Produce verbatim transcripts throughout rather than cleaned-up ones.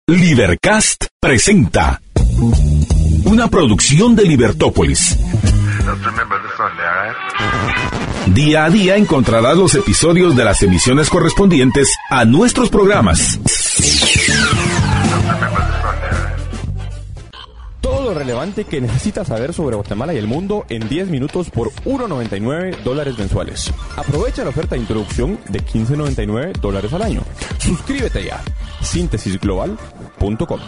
Libercast presenta una producción de Libertópolis. Día a día encontrarás los episodios de las emisiones correspondientes a nuestros programas. Todo lo relevante que necesitas saber sobre Guatemala y el mundo en diez minutos por uno noventa y nueve dólares mensuales. Aprovecha la oferta de introducción de quince noventa y nueve dólares al año. Suscríbete ya. síntesis global punto com.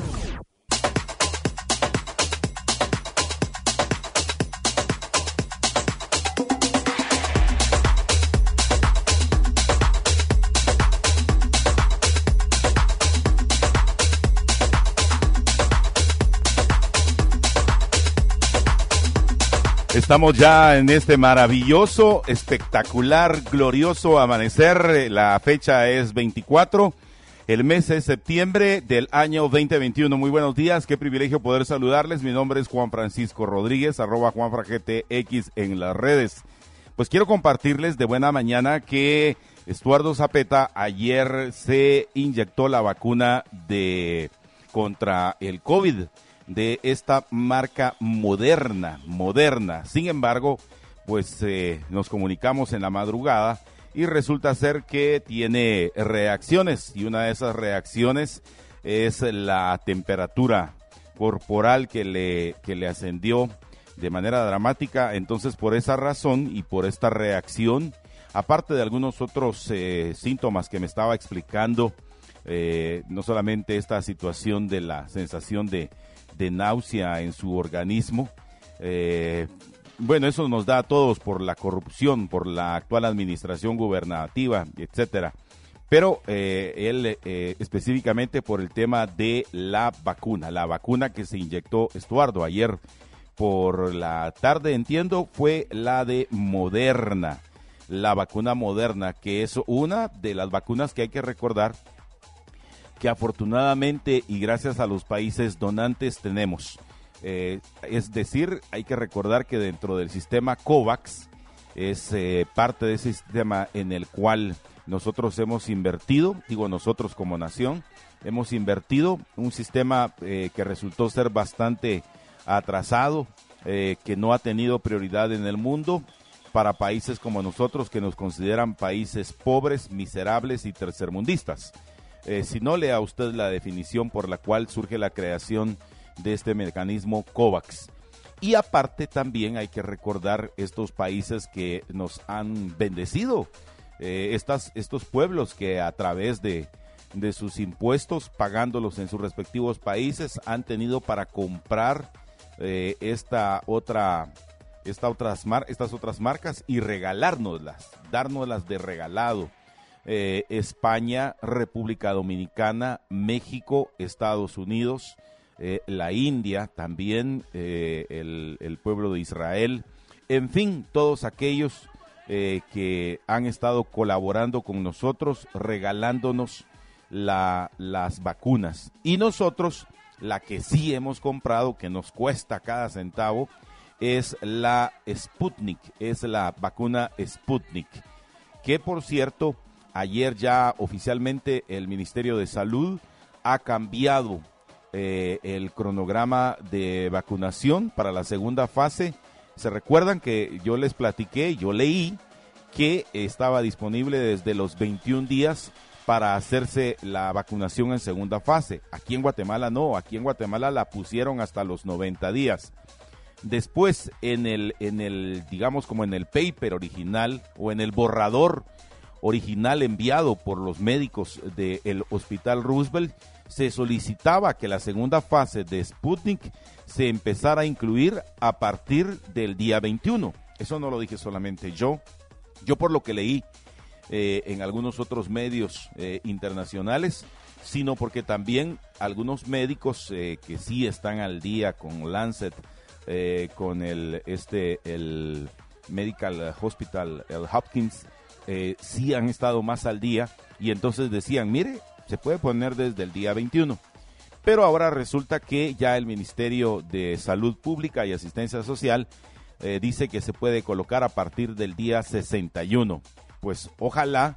Estamos ya en este maravilloso, espectacular, glorioso amanecer. La fecha es veinticuatro, el mes es septiembre del año veinte veintiuno. Muy buenos días, qué privilegio poder saludarles. Mi nombre es Juan Francisco Rodríguez, arroba JuanFraGTX en las redes. Pues quiero compartirles de buena mañana que Estuardo Zapeta ayer se inyectó la vacuna de contra el COVID. De esta marca Moderna, Moderna. Sin embargo, pues eh, nos comunicamos en la madrugada y resulta ser que tiene reacciones, y una de esas reacciones es la temperatura corporal que le, que le ascendió de manera dramática. Entonces, por esa razón y por esta reacción, aparte de algunos otros eh, síntomas que me estaba explicando, eh, no solamente esta situación de la sensación de de náusea en su organismo, eh, bueno, eso nos da a todos por la corrupción, por la actual administración gubernativa, etcétera, pero eh, él eh, específicamente por el tema de la vacuna, la vacuna que se inyectó Estuardo ayer por la tarde, entiendo, fue la de Moderna, la vacuna Moderna, que es una de las vacunas que hay que recordar que afortunadamente y gracias a los países donantes tenemos. Eh, es decir, hay que recordar que dentro del sistema COVAX es eh, parte de ese sistema en el cual nosotros hemos invertido, digo nosotros como nación, hemos invertido un sistema eh, que resultó ser bastante atrasado, eh, que no ha tenido prioridad en el mundo para países como nosotros que nos consideran países pobres, miserables y tercermundistas. Eh, si no, lea usted la definición por la cual surge la creación de este mecanismo COVAX. Y aparte también hay que recordar estos países que nos han bendecido, eh, estas, estos pueblos que a través de, de sus impuestos, pagándolos en sus respectivos países, han tenido para comprar eh, esta otra, esta otras mar, estas otras marcas y regalárnoslas, dárnoslas de regalado. Eh, España, República Dominicana, México, Estados Unidos, eh, la India, también eh, el, el pueblo de Israel, en fin, todos aquellos eh, que han estado colaborando con nosotros, regalándonos la, las vacunas. Y nosotros, la que sí hemos comprado, que nos cuesta cada centavo, es la Sputnik, es la vacuna Sputnik, que por cierto, ayer ya oficialmente el Ministerio de Salud ha cambiado eh, el cronograma de vacunación para la segunda fase. Se recuerdan que yo les platiqué, yo leí que estaba disponible desde los veintiún días para hacerse la vacunación en segunda fase. Aquí en Guatemala no, aquí en Guatemala la pusieron hasta los noventa días. Después en el, en el, digamos como en el paper original o en el borrador original enviado por los médicos del Hospital Roosevelt, se solicitaba que la segunda fase de Sputnik se empezara a incluir a partir del día veintiuno. Eso no lo dije solamente yo, yo por lo que leí eh, en algunos otros medios eh, internacionales, sino porque también algunos médicos eh, que sí están al día con Lancet, eh, con el, este, el Medical Hospital, el Hopkins, Eh, sí han estado más al día y entonces decían, mire, se puede poner desde el día veintiuno, pero ahora resulta que ya el Ministerio de Salud Pública y Asistencia Social eh, dice que se puede colocar a partir del día sesenta y uno. Pues ojalá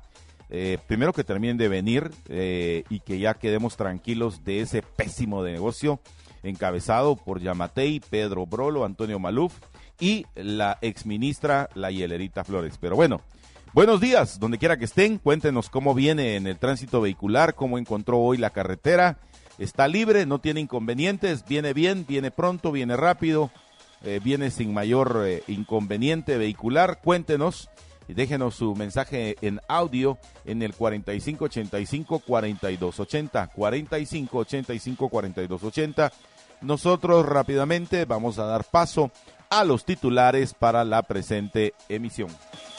eh, primero que terminen de venir eh, y que ya quedemos tranquilos de ese pésimo de negocio encabezado por Yamatei, Pedro Brolo, Antonio Maluf y la exministra La Hielerita Flores. Pero bueno, buenos días, donde quiera que estén, cuéntenos cómo viene en el tránsito vehicular, cómo encontró hoy la carretera. Está libre, no tiene inconvenientes, viene bien, viene pronto, viene rápido, eh, viene sin mayor eh, inconveniente vehicular. Cuéntenos y déjenos su mensaje en audio en el cuarenta y cinco ochenta y cinco cuarenta y dos ochenta, cuarenta y cinco ochenta y cinco cuarenta y dos ochenta. Nosotros rápidamente vamos a dar paso a los titulares para la presente emisión.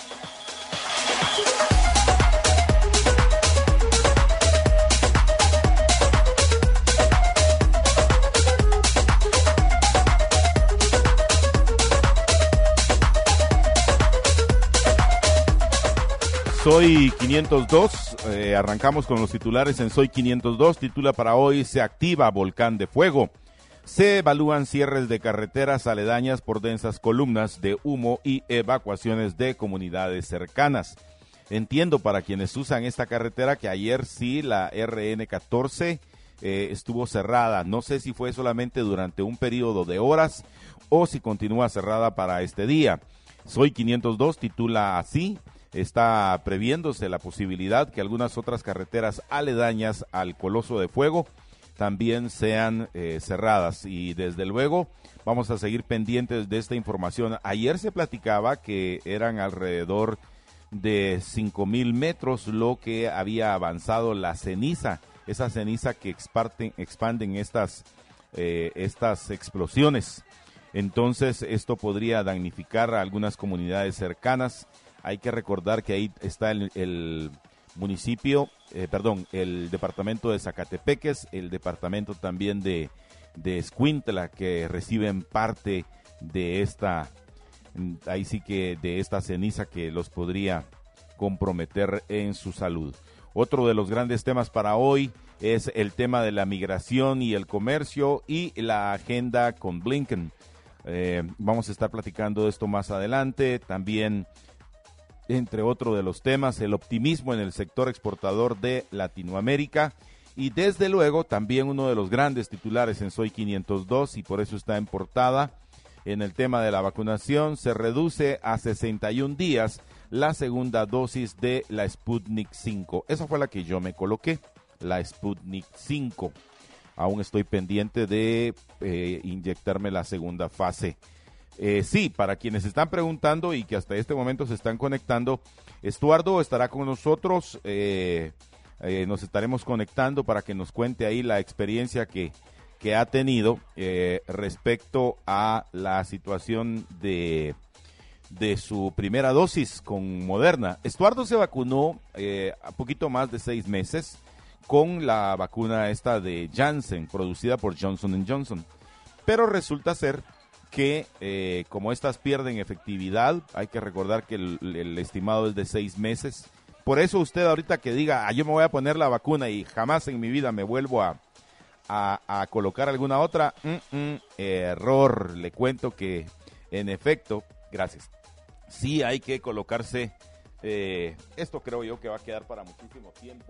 Soy quinientos dos, eh, arrancamos con los titulares en Soy quinientos dos, titula para hoy: se activa volcán de fuego. Se evalúan cierres de carreteras aledañas por densas columnas de humo y evacuaciones de comunidades cercanas. Entiendo para quienes usan esta carretera que ayer sí la R N catorce eh, estuvo cerrada. No sé si fue solamente durante un periodo de horas o si continúa cerrada para este día. Soy quinientos dos titula así: está previéndose la posibilidad que algunas otras carreteras aledañas al Coloso de Fuego también sean eh, cerradas, y desde luego vamos a seguir pendientes de esta información. Ayer se platicaba que eran alrededor de cinco mil metros lo que había avanzado la ceniza, esa ceniza que expanden, expanden estas, eh, estas explosiones. Entonces esto podría damnificar a algunas comunidades cercanas. Hay que recordar que ahí está el, el municipio, eh, perdón, el departamento de Zacatepeques, el departamento también de, de Escuintla, que reciben parte de esta, ahí sí que de esta ceniza que los podría comprometer en su salud. Otro de los grandes temas para hoy es el tema de la migración y el comercio y la agenda con Blinken. Eh, vamos a estar platicando de esto más adelante. También, entre otros de los temas, el optimismo en el sector exportador de Latinoamérica, y desde luego también uno de los grandes titulares en Soy quinientos dos, y por eso está en portada, en el tema de la vacunación: se reduce a sesenta y un días la segunda dosis de la Sputnik cinco. Esa fue la que yo me coloqué, la Sputnik cinco. Aún estoy pendiente de eh, inyectarme la segunda fase. Eh, sí, para quienes están preguntando y que hasta este momento se están conectando, Estuardo estará con nosotros, eh, eh, nos estaremos conectando para que nos cuente ahí la experiencia que, que ha tenido eh, respecto a la situación de, de su primera dosis con Moderna. Estuardo se vacunó eh, a poquito más de seis meses con la vacuna esta de Janssen, producida por Johnson and Johnson, pero resulta ser que eh, como estas pierden efectividad, hay que recordar que el, el estimado es de seis meses. Por eso usted ahorita que diga, ah, yo me voy a poner la vacuna y jamás en mi vida me vuelvo a, a, a colocar alguna otra, mm, mm, error. Le cuento que en efecto, gracias, sí hay que colocarse, eh, esto creo yo que va a quedar para muchísimo tiempo,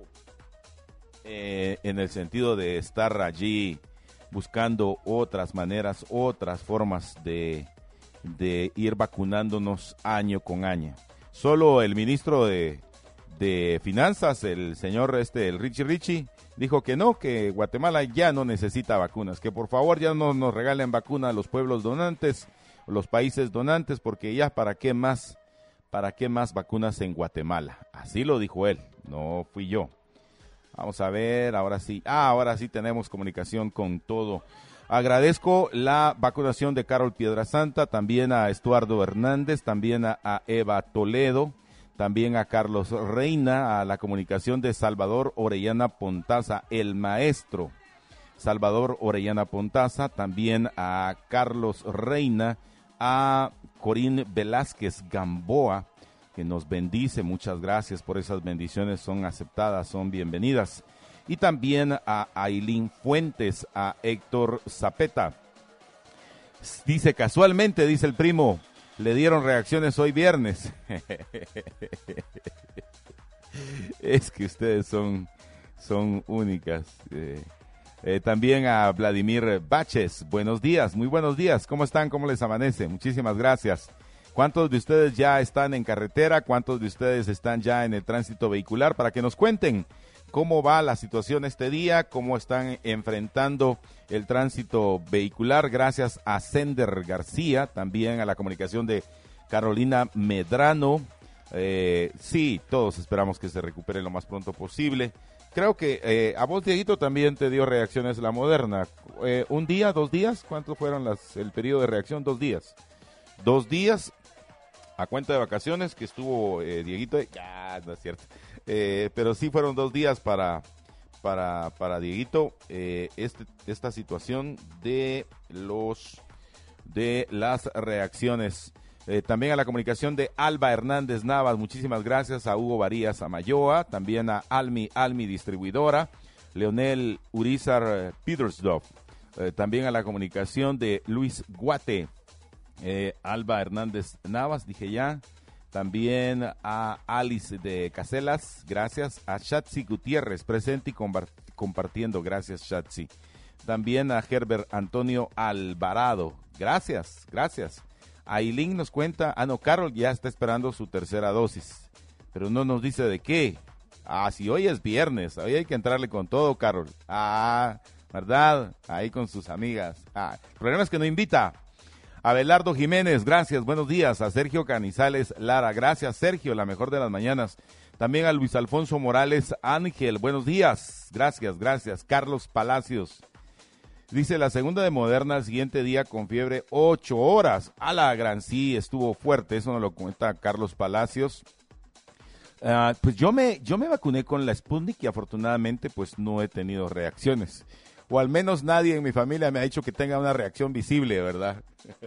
eh, en el sentido de estar allí buscando otras maneras, otras formas de, de ir vacunándonos año con año. Solo el ministro de, de Finanzas, el señor este, el Richie Richie, dijo que no, que Guatemala ya no necesita vacunas, que por favor ya no nos regalen vacunas a los pueblos donantes, los países donantes, porque ya para qué más, para qué más vacunas en Guatemala. Así lo dijo él, no fui yo. Vamos a ver, ahora sí, ah, ahora sí tenemos comunicación con todo. Agradezco la vacunación de Carol Piedrasanta, también a Estuardo Hernández, también a, a Eva Toledo, también a Carlos Reina, a la comunicación de Salvador Orellana Pontaza, el maestro Salvador Orellana Pontaza, también a Carlos Reina, a Corín Velázquez Gamboa, que nos bendice. Muchas gracias por esas bendiciones, son aceptadas, son bienvenidas. Y también a Ailín Fuentes, a Héctor Zapeta. Dice, casualmente, dice el primo, le dieron reacciones hoy viernes. Es que ustedes son, son únicas. Eh, eh, también a Vladimir Baches, buenos días, muy buenos días. ¿Cómo están? ¿Cómo les amanece? Muchísimas gracias. ¿Cuántos de ustedes ya están en carretera? ¿Cuántos de ustedes están ya en el tránsito vehicular? Para que nos cuenten cómo va la situación este día, cómo están enfrentando el tránsito vehicular. Gracias a Sender García, también a la comunicación de Carolina Medrano. Eh, sí, todos esperamos que se recupere lo más pronto posible. Creo que eh, a vos, Dieguito, también te dio reacciones la Moderna. Eh, ¿Un día, dos días? ¿Cuánto fueron las, el periodo de reacción? Dos días. Dos días a cuenta de vacaciones que estuvo eh, Dieguito. Ya, no es cierto. Eh, pero sí fueron dos días para, para, para Dieguito. Eh, este, esta situación de los de las reacciones. Eh, también a la comunicación de Alba Hernández Navas, muchísimas gracias. A Hugo Varías Amayoa, también a Almi, Almi Distribuidora, Leonel Urizar eh, Petersdorf, eh, también a la comunicación de Luis Guate, eh, Alba Hernández Navas, dije ya, también a Alice de Caselas, gracias, a Shatsi Gutiérrez, presente y compartiendo, gracias Shatsi, también a Herbert Antonio Alvarado, gracias, gracias. Ailín nos cuenta, ah no, Carol ya está esperando su tercera dosis, pero no nos dice de qué. Ah, si hoy es viernes, hoy hay que entrarle con todo, Carol. Ah, ¿verdad? Ahí con sus amigas. Ah, el problema es que no invita. Abelardo Jiménez, gracias, buenos días. A Sergio Canizales Lara, gracias Sergio, la mejor de las mañanas. También a Luis Alfonso Morales Ángel, buenos días. Gracias, gracias. Carlos Palacios. Dice, la segunda de Moderna al siguiente día con fiebre ocho horas. A la gran, sí, estuvo fuerte. Eso nos lo cuenta Carlos Palacios. Uh, pues yo me, yo me vacuné con la Sputnik y afortunadamente pues no he tenido reacciones. O al menos nadie en mi familia me ha dicho que tenga una reacción visible, ¿verdad?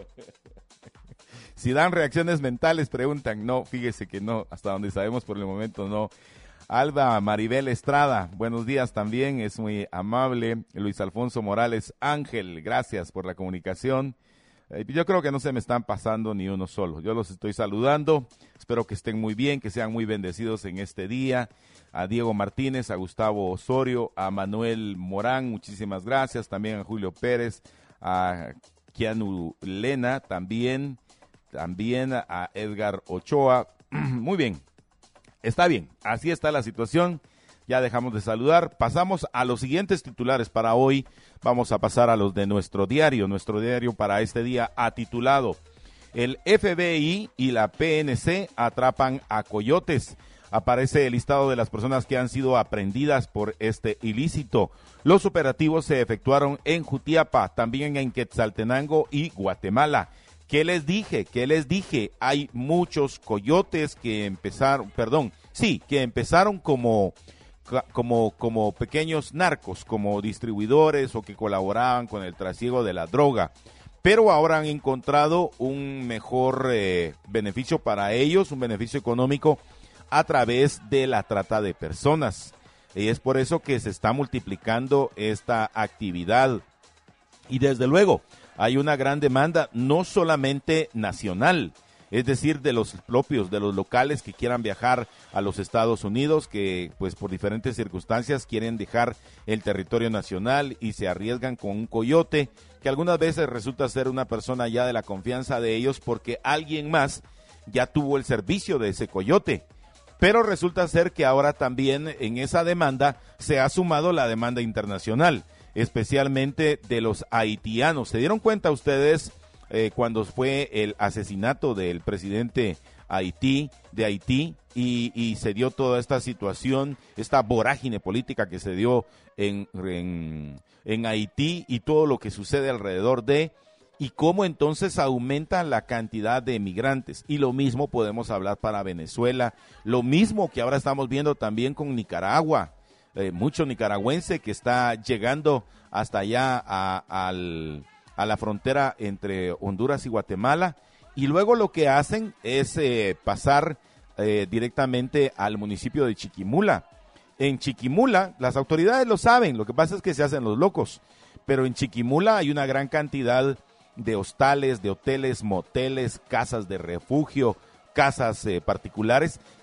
Si dan reacciones mentales, preguntan. No, fíjese que no. Hasta donde sabemos por el momento no. Alba Maribel Estrada, buenos días también, es muy amable. Luis Alfonso Morales Ángel, gracias por la comunicación. Eh, yo creo que no se me están pasando ni uno solo. Yo los estoy saludando, espero que estén muy bien, que sean muy bendecidos en este día. A Diego Martínez, a Gustavo Osorio, a Manuel Morán, muchísimas gracias. También a Julio Pérez, a Keanu Lena, también, también a Edgar Ochoa. Muy bien. Está bien, así está la situación, ya dejamos de saludar, pasamos a los siguientes titulares para hoy, vamos a pasar a los de nuestro diario, nuestro diario para este día ha titulado, el F B I y la P N C atrapan a coyotes, aparece el listado de las personas que han sido aprehendidas por este ilícito, los operativos se efectuaron en Jutiapa, también en Quetzaltenango y Guatemala. ¿Qué les dije? ¿Qué les dije? Hay muchos coyotes que empezaron, perdón, sí, que empezaron como, como, como pequeños narcos, como distribuidores o que colaboraban con el trasiego de la droga. Pero ahora han encontrado un mejor eh, beneficio para ellos, un beneficio económico a través de la trata de personas. Y es por eso que se está multiplicando esta actividad. Y desde luego, hay una gran demanda, no solamente nacional, es decir, de los propios, de los locales que quieran viajar a los Estados Unidos, que pues por diferentes circunstancias quieren dejar el territorio nacional y se arriesgan con un coyote, que algunas veces resulta ser una persona ya de la confianza de ellos porque alguien más ya tuvo el servicio de ese coyote. Pero resulta ser que ahora también en esa demanda se ha sumado la demanda internacional, especialmente de los haitianos. ¿Se dieron cuenta ustedes eh, cuando fue el asesinato del presidente Haití, de Haití y, y se dio toda esta situación, esta vorágine política que se dio en, en, en Haití y todo lo que sucede alrededor de, y cómo entonces aumenta la cantidad de emigrantes? Y lo mismo podemos hablar para Venezuela, lo mismo que ahora estamos viendo también con Nicaragua. Eh, mucho nicaragüense que está llegando hasta allá a, al, a la frontera entre Honduras y Guatemala, y luego lo que hacen es eh, pasar eh, directamente al municipio de Chiquimula. En Chiquimula, las autoridades lo saben, lo que pasa es que se hacen los locos, pero en Chiquimula hay una gran cantidad de hostales, de hoteles, moteles, casas de refugio, casas eh, particulares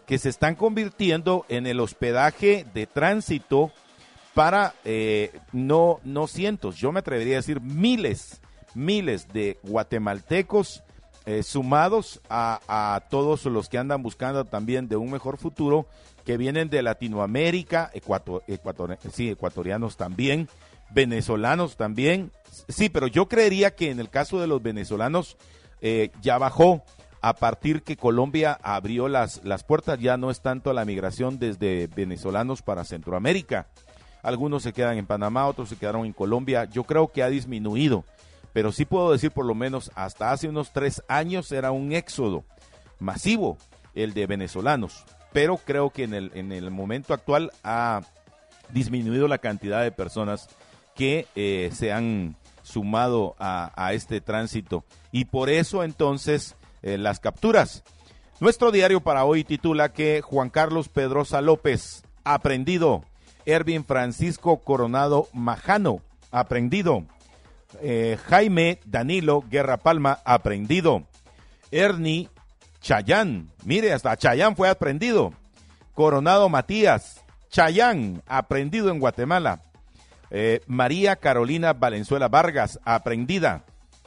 que se están convirtiendo en el hospedaje de tránsito para eh, no, no cientos, yo me atrevería a decir miles, miles de guatemaltecos eh, sumados a, a todos los que andan buscando también de un mejor futuro, que vienen de Latinoamérica, ecuator, ecuator, sí, ecuatorianos también, venezolanos también. Sí, pero yo creería que en el caso de los venezolanos eh, ya bajó a partir que Colombia abrió las, las puertas, ya no es tanto la migración desde venezolanos para Centroamérica. Algunos se quedan en Panamá, otros se quedaron en Colombia. Yo creo que ha disminuido, pero sí puedo decir por lo menos hasta hace unos tres años era un éxodo masivo el de venezolanos, pero creo que en el, en el momento actual ha disminuido la cantidad de personas que eh, se han sumado a, a este tránsito y por eso entonces eh, las capturas. Nuestro diario para hoy titula que Juan Carlos Pedrosa López, aprendido. Ervin Francisco Coronado Majano, aprendido. Eh, Jaime Danilo Guerra Palma, aprendido. Ernie Chayán, mire, hasta Chayán fue aprendido. Coronado Matías, Chayán, aprendido en Guatemala. Eh, María Carolina Valenzuela Vargas, aprendida.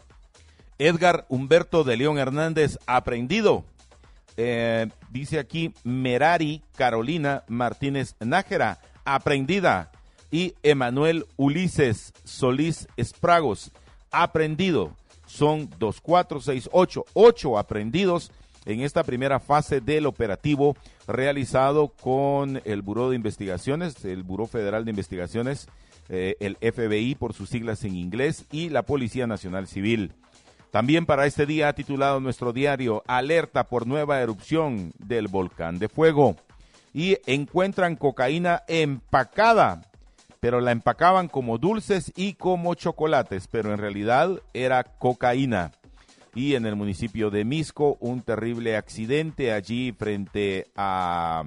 Edgar Humberto de León Hernández, aprendido. Eh, dice aquí Merari Carolina Martínez Nájera, aprendida. Y Emanuel Ulises Solís Espragos, aprendido. Son dos, cuatro, seis, ocho, ocho aprendidos en esta primera fase del operativo realizado con el Buró de Investigaciones, el Buró Federal de Investigaciones, eh, el F B I por sus siglas en inglés, y la Policía Nacional Civil. También para este día ha titulado nuestro diario, alerta por nueva erupción del volcán de fuego. Y encuentran cocaína empacada, pero la empacaban como dulces y como chocolates, pero en realidad era cocaína. Y en el municipio de Misco, un terrible accidente allí frente a,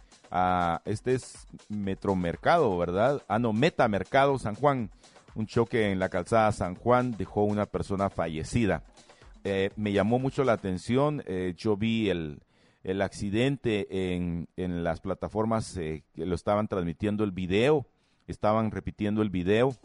a este es Metromercado, ¿verdad? Ah, no, Metamercado San Juan. Un choque en la calzada San Juan dejó una persona fallecida. Eh, me llamó mucho la atención, eh, yo vi el, el accidente en, en las plataformas eh, que lo estaban transmitiendo el video, estaban repitiendo el video.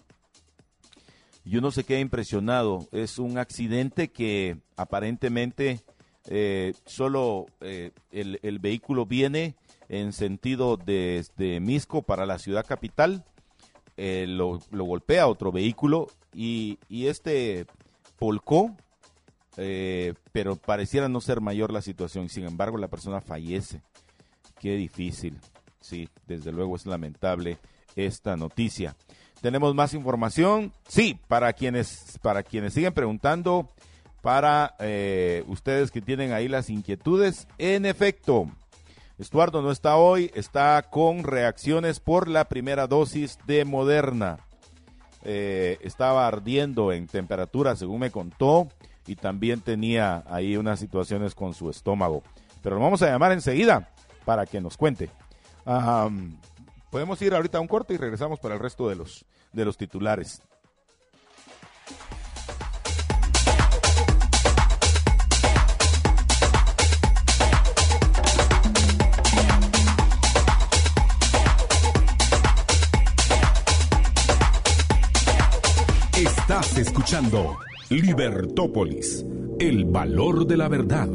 Yo no sé qué, impresionado. Es un accidente que aparentemente eh, solo eh, el, el vehículo viene en sentido desde Misco para la ciudad capital. Eh, lo, lo golpea otro vehículo y, y este volcó, eh, pero pareciera no ser mayor la situación. Sin embargo, la persona fallece. Qué difícil. Sí, desde luego es lamentable esta noticia. ¿Tenemos más información? Sí, para quienes, para quienes siguen preguntando, para eh, ustedes que tienen ahí las inquietudes, en efecto, Estuardo no está hoy, está con reacciones por la primera dosis de Moderna. Eh, estaba ardiendo en temperatura, según me contó, y también tenía ahí unas situaciones con su estómago. Pero lo vamos a llamar enseguida para que nos cuente. Um, podemos ir ahorita a un corte y regresamos para el resto de los, de los titulares. Estás escuchando Libertópolis, el valor de la verdad.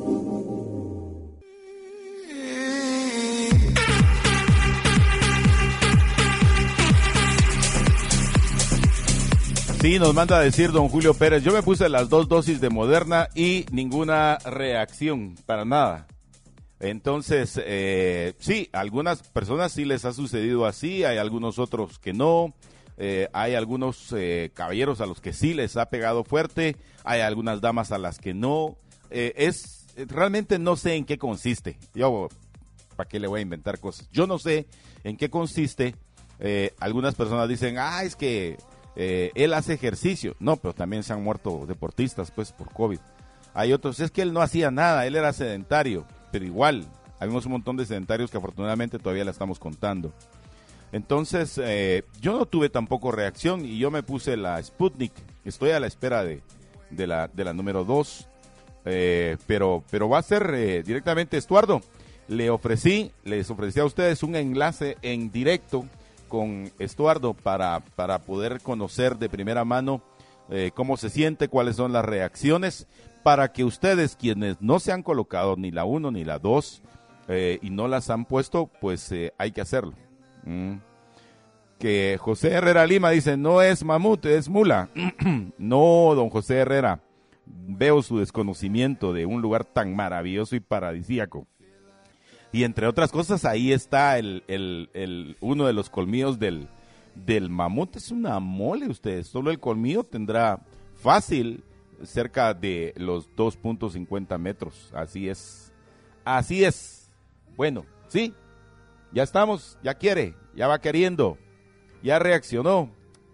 Sí, nos manda a decir don Julio Pérez, yo me puse las dos dosis de Moderna y ninguna reacción, para nada. Entonces, eh, sí, algunas personas sí les ha sucedido así, hay algunos otros que no. Eh, hay algunos eh, caballeros a los que sí les ha pegado fuerte, hay algunas damas a las que no. Eh, es realmente no sé en qué consiste. Yo, ¿para qué le voy a inventar cosas? Yo no sé en qué consiste. Eh, algunas personas dicen, ah, es que eh, él hace ejercicio. No, pero también se han muerto deportistas, pues, por COVID. Hay otros, es que él no hacía nada, él era sedentario, pero igual, habemos un montón de sedentarios que afortunadamente todavía la estamos contando. Entonces, eh, yo no tuve tampoco reacción y yo me puse la Sputnik. Estoy a la espera de, de, la, de la número dos, eh, pero, pero va a ser eh, directamente, Estuardo. le ofrecí, les ofrecí a ustedes un enlace en directo con Estuardo para, para poder conocer de primera mano eh, cómo se siente, cuáles son las reacciones, para que ustedes, quienes no se han colocado ni la uno ni la dos eh, y no las han puesto, pues eh, hay que hacerlo. Mm. Que José Herrera Lima dice, no es mamut, es mula. No, don José Herrera, veo su desconocimiento de un lugar tan maravilloso y paradisíaco. Y entre otras cosas, ahí está el, el, el uno de los colmillos del, del mamut. Es una mole, ustedes. Solo el colmillo tendrá fácil cerca de los dos punto cincuenta metros. Así es. Así es. Bueno, sí. Ya estamos. Ya quiere. Ya va queriendo. Ya reaccionó.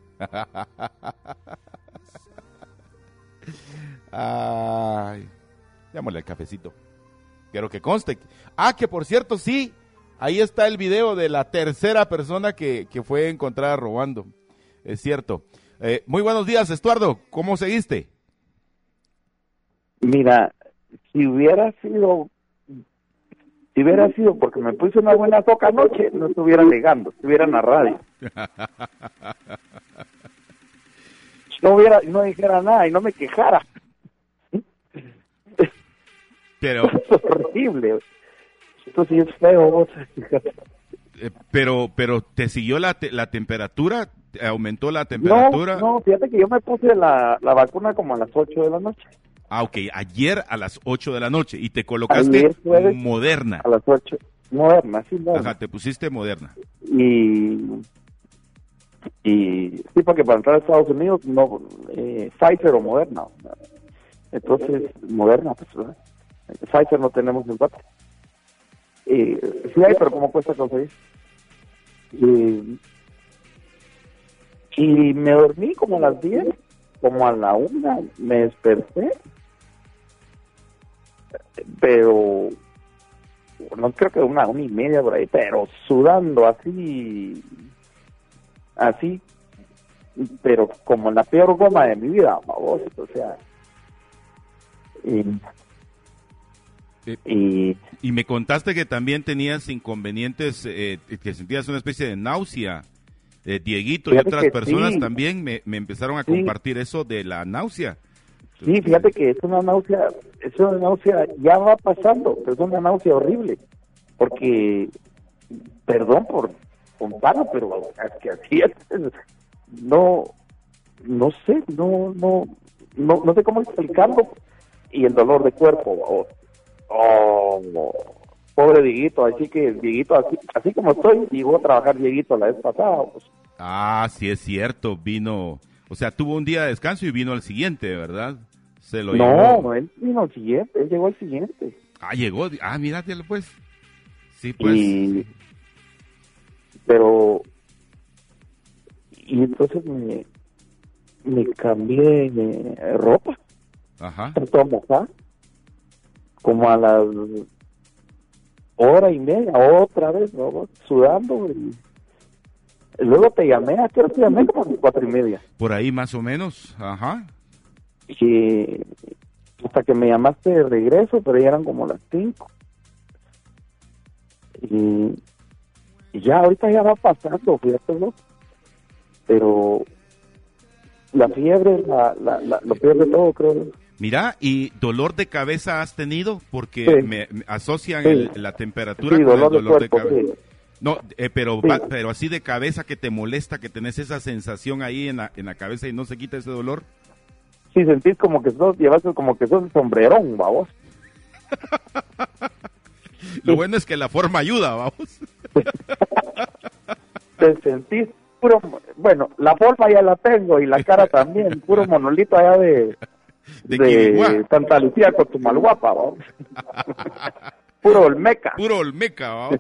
Ay. Démosle el cafecito. Quiero que conste. Ah, que por cierto, sí, ahí está el video de la tercera persona que, que fue encontrada robando. Es cierto. Eh, muy buenos días, Estuardo. ¿Cómo seguiste? Mira, si hubiera sido, si hubiera sido porque me puse una buena toca anoche, no estuviera legando, estuviera en la radio. No hubiera, no dijera nada y no me quejara. Pero es horrible. Esto sí es feo. Vos. Eh, pero, pero ¿te siguió la, te, la temperatura? ¿Aumentó la temperatura? No, no, fíjate que yo me puse la, la vacuna como a las ocho de la noche. Ah, ok, ayer a las ocho de la noche y te colocaste Ayer jueves, Moderna. A las ocho, Moderna, sí, Moderna. Ajá, te pusiste Moderna. Y, y sí, porque para entrar a Estados Unidos, no, eh, Pfizer o Moderna. Entonces, Moderna, pues, ¿verdad? Pfizer no tenemos empate. Eh, sí hay, pero ¿cómo cuesta conseguir? Eh, y me dormí como a las diez, como a la una, me desperté, pero no creo que una, una y media por ahí, pero sudando así, así, pero como la peor goma de mi vida, vamos, o sea, y, Eh, y, y me contaste que también tenías inconvenientes, eh, que sentías una especie de náusea. Eh, Dieguito y otras personas sí. también me, me empezaron a Sí. compartir eso de la náusea. Sí, fíjate que es una náusea, es una náusea, ya va pasando, pero es una náusea horrible, porque, perdón por contarlo, pero que así es, no, no sé, no, no, no, no sé cómo explicarlo, y el dolor de cuerpo, oh, oh, pobre Dieguito, así que Dieguito, así, así como estoy, llegó a trabajar Dieguito la vez pasada. Pues. Ah, sí es cierto, vino, o sea, tuvo un día de descanso y vino al siguiente, ¿verdad? Se lo no, llevó. No, él vino al siguiente, él llegó al siguiente. Ah, llegó, ah, mírate pues. Sí, pues. Y, pero, y entonces me, me cambié de ropa. Ajá. Todo mojado. Como a las hora y media, otra vez, ¿no? Sudando. Y luego te llamé, ¿a qué hora te llamé? Como a las cuatro y media. Por ahí más o menos, ajá. Y hasta que me llamaste de regreso, pero ya eran como las cinco. Y, y ya ahorita ya va pasando, fíjate, ¿no? Pero la fiebre, la, la, la, lo peor de todo, creo. Mira, ¿y dolor de cabeza has tenido? Porque sí. me, me asocian sí. el, la temperatura sí, con dolor el dolor de, cuerpo, de cabeza. Sí. No, eh, pero sí. va, pero así de cabeza que te molesta, que tenés esa sensación ahí en la, en la cabeza y no se quita ese dolor. Sí, sentís como que sos, llevas como que sos el sombrerón, vamos. Lo sí. bueno es que la forma ayuda, vamos. Te sentís puro, bueno, la forma ya la tengo y la cara también, puro monolito allá de de, de Santa Lucía con tu malguapa, vamos. Puro Olmeca. Puro Olmeca, vamos.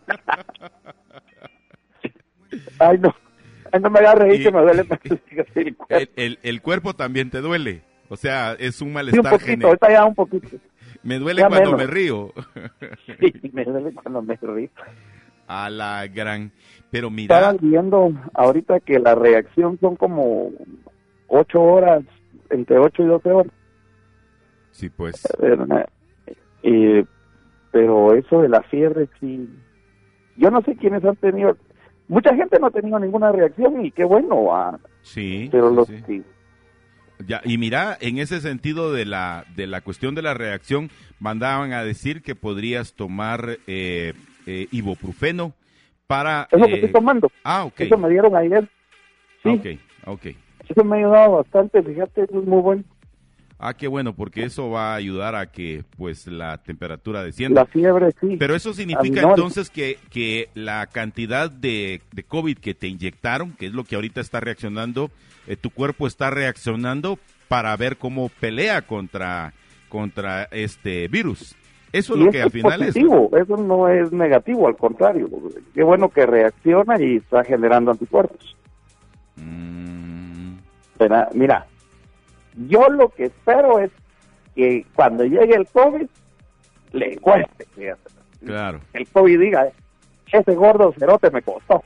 Ay, no. Ay, no me hagas reír, y, que me duele más el cuerpo. El, el, el cuerpo también te duele. O sea, es un malestar. Sí, un poquito, ahorita ya un poquito. Me duele ya cuando menos. me río. Sí, me duele cuando me río. A la gran. Pero mira. Estaba viendo ahorita que la reacción son como ocho horas, entre ocho y doce horas. Sí, pues. Y pero eso de la fiebre sí, yo no sé quiénes han tenido, mucha gente no ha tenido ninguna reacción y qué bueno, ah, Sí, pero sí, los sí. que Ya, y mira, en ese sentido de la de la cuestión de la reacción, mandaban a decir que podrías tomar eh, eh, ibuprofeno para... eso que eh, estoy tomando, Ah, ok. eso me dieron ayer, sí, Ok, ok. eso me ha ayudado bastante, fíjate, eso es muy bueno. Ah, qué bueno, porque eso va a ayudar a que pues la temperatura descienda. La fiebre sí. Pero eso significa Aminor. entonces que, que la cantidad de, de COVID que te inyectaron, que es lo que ahorita está reaccionando, eh, tu cuerpo está reaccionando para ver cómo pelea contra, contra este virus. Eso es Y lo que al es final es. positivo, eso no es negativo, al contrario. Qué bueno que reacciona y está generando anticuerpos. Mm, Pero, mira, yo lo que espero es que cuando llegue el COVID, le cueste, fíjate. claro. El COVID diga, ese gordo cerote me costó.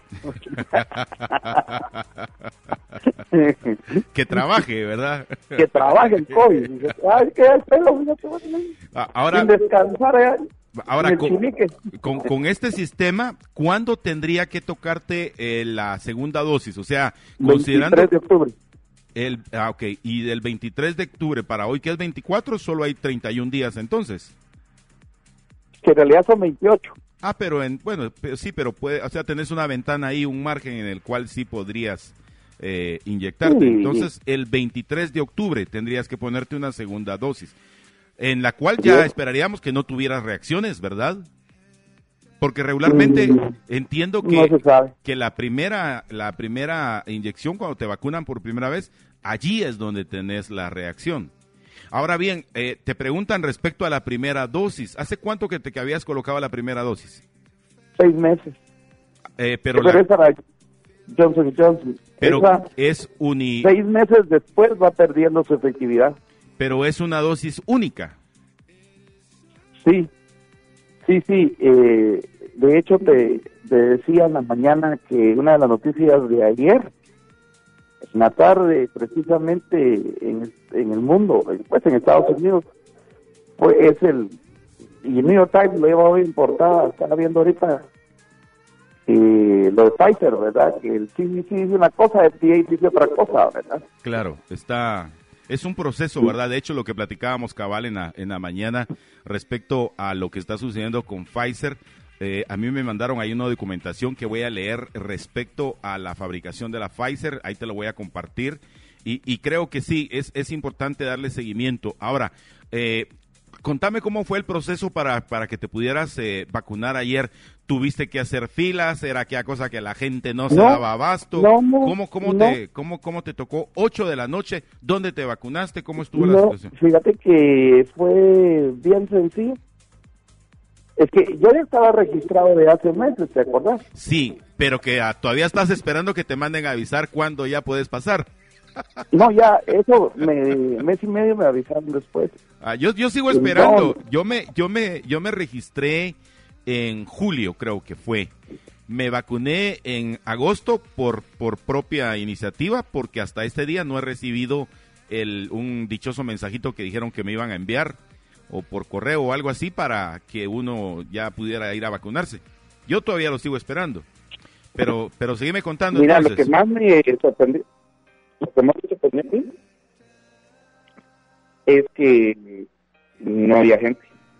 Que trabaje, ¿verdad? Que trabaje el COVID. Dice, ay, que el pelo, fíjate, Ah, ahora, sin descansar allá ahora en el con, chinique. con, con este sistema, ¿cuándo tendría que tocarte eh, la segunda dosis? O sea, considerando... veintitrés de octubre. El, ah, ok, y del veintitrés de octubre para hoy, que es veinticuatro, solo hay treinta y un días entonces. Que en realidad son veintiocho. Ah, pero en, bueno, pero sí, pero puede, o sea, tenés una ventana ahí, un margen en el cual sí podrías eh, inyectarte. Sí. Entonces, el veintitrés de octubre tendrías que ponerte una segunda dosis, en la cual ya Bien. esperaríamos que no tuvieras reacciones, ¿verdad? Porque regularmente Mm, entiendo no que, se sabe. que la primera la primera inyección, cuando te vacunan por primera vez, allí es donde tenés la reacción. Ahora bien, eh, te preguntan respecto a la primera dosis. ¿Hace cuánto que te que habías colocado la primera dosis? Seis meses. Eh, pero Pero la- esa era Johnson Johnson. pero Esa, es uni, seis meses después va perdiendo su efectividad. pero es una dosis única. Sí, sí, sí. Eh, de hecho, te, te decía en la mañana que una de las noticias de ayer, en la tarde, precisamente en, en el mundo, pues en Estados Unidos, pues es el, y el New York Times lo lleva hoy en portada, están viendo ahorita eh, lo de Pfizer, ¿verdad? Que el C D C dice una cosa, el F D A dice otra cosa, ¿verdad? Claro, está, es un proceso, ¿verdad? De hecho, lo que platicábamos cabal en la, en la mañana respecto a lo que está sucediendo con Pfizer, eh, a mí me mandaron ahí una documentación que voy a leer respecto a la fabricación de la Pfizer, ahí te lo voy a compartir, y, y creo que sí, es, es importante darle seguimiento. Ahora, eh, contame cómo fue el proceso para, para que te pudieras eh, vacunar ayer. ¿Tuviste que hacer filas? ¿Era aquella cosa que la gente no se No, daba abasto? no, no, ¿Cómo, cómo, no. te, cómo, ¿Cómo te tocó? ¿Ocho de la noche? ¿Dónde te vacunaste? ¿Cómo estuvo la No, situación? fíjate que fue bien sencillo. Es que yo ya estaba registrado de hace meses, ¿te acordás? Sí, pero que ah, todavía estás esperando que te manden a avisar cuándo ya puedes pasar. No, ya, eso, me, mes y medio me avisaron después. Ah, yo, yo sigo Pues esperando. no. Yo me, yo me, yo me registré en julio, creo que fue. Me vacuné en agosto por, por propia iniciativa, porque hasta este día no he recibido el, un dichoso mensajito que dijeron que me iban a enviar, o por correo o algo así, para que uno ya pudiera ir a vacunarse. Yo todavía lo sigo esperando. Pero, pero sígueme contando. Mira, entonces. lo que más me sorprendió, lo que más me sorprendió a mí es que no había gente.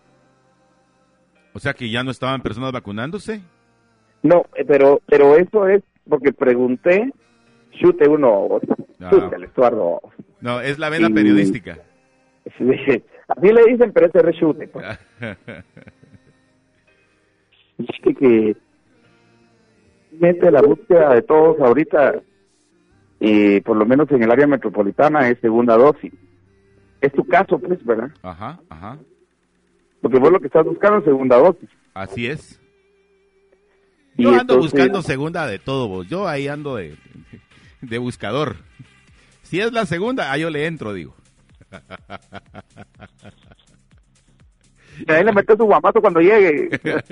O sea que ya no estaban personas vacunándose. No, eh, pero pero eso es porque pregunté, chute uno, Ah. chute el Estuardo. No, es la vena Sí. periodística. Sí, así le dicen, pero ese rechute. Pues. Dice que mete la búsqueda de todos ahorita, y por lo menos en el área metropolitana, es segunda dosis. Es tu caso, pues, ¿verdad? Ajá, ajá. Porque vos lo que estás buscando es segunda dosis. Así es. Y Yo ando entonces- buscando segunda de todo, vos. Yo ahí ando de, de buscador. Si es la segunda, ahí yo le entro, digo. Y ahí le metes su guamazo cuando llegue.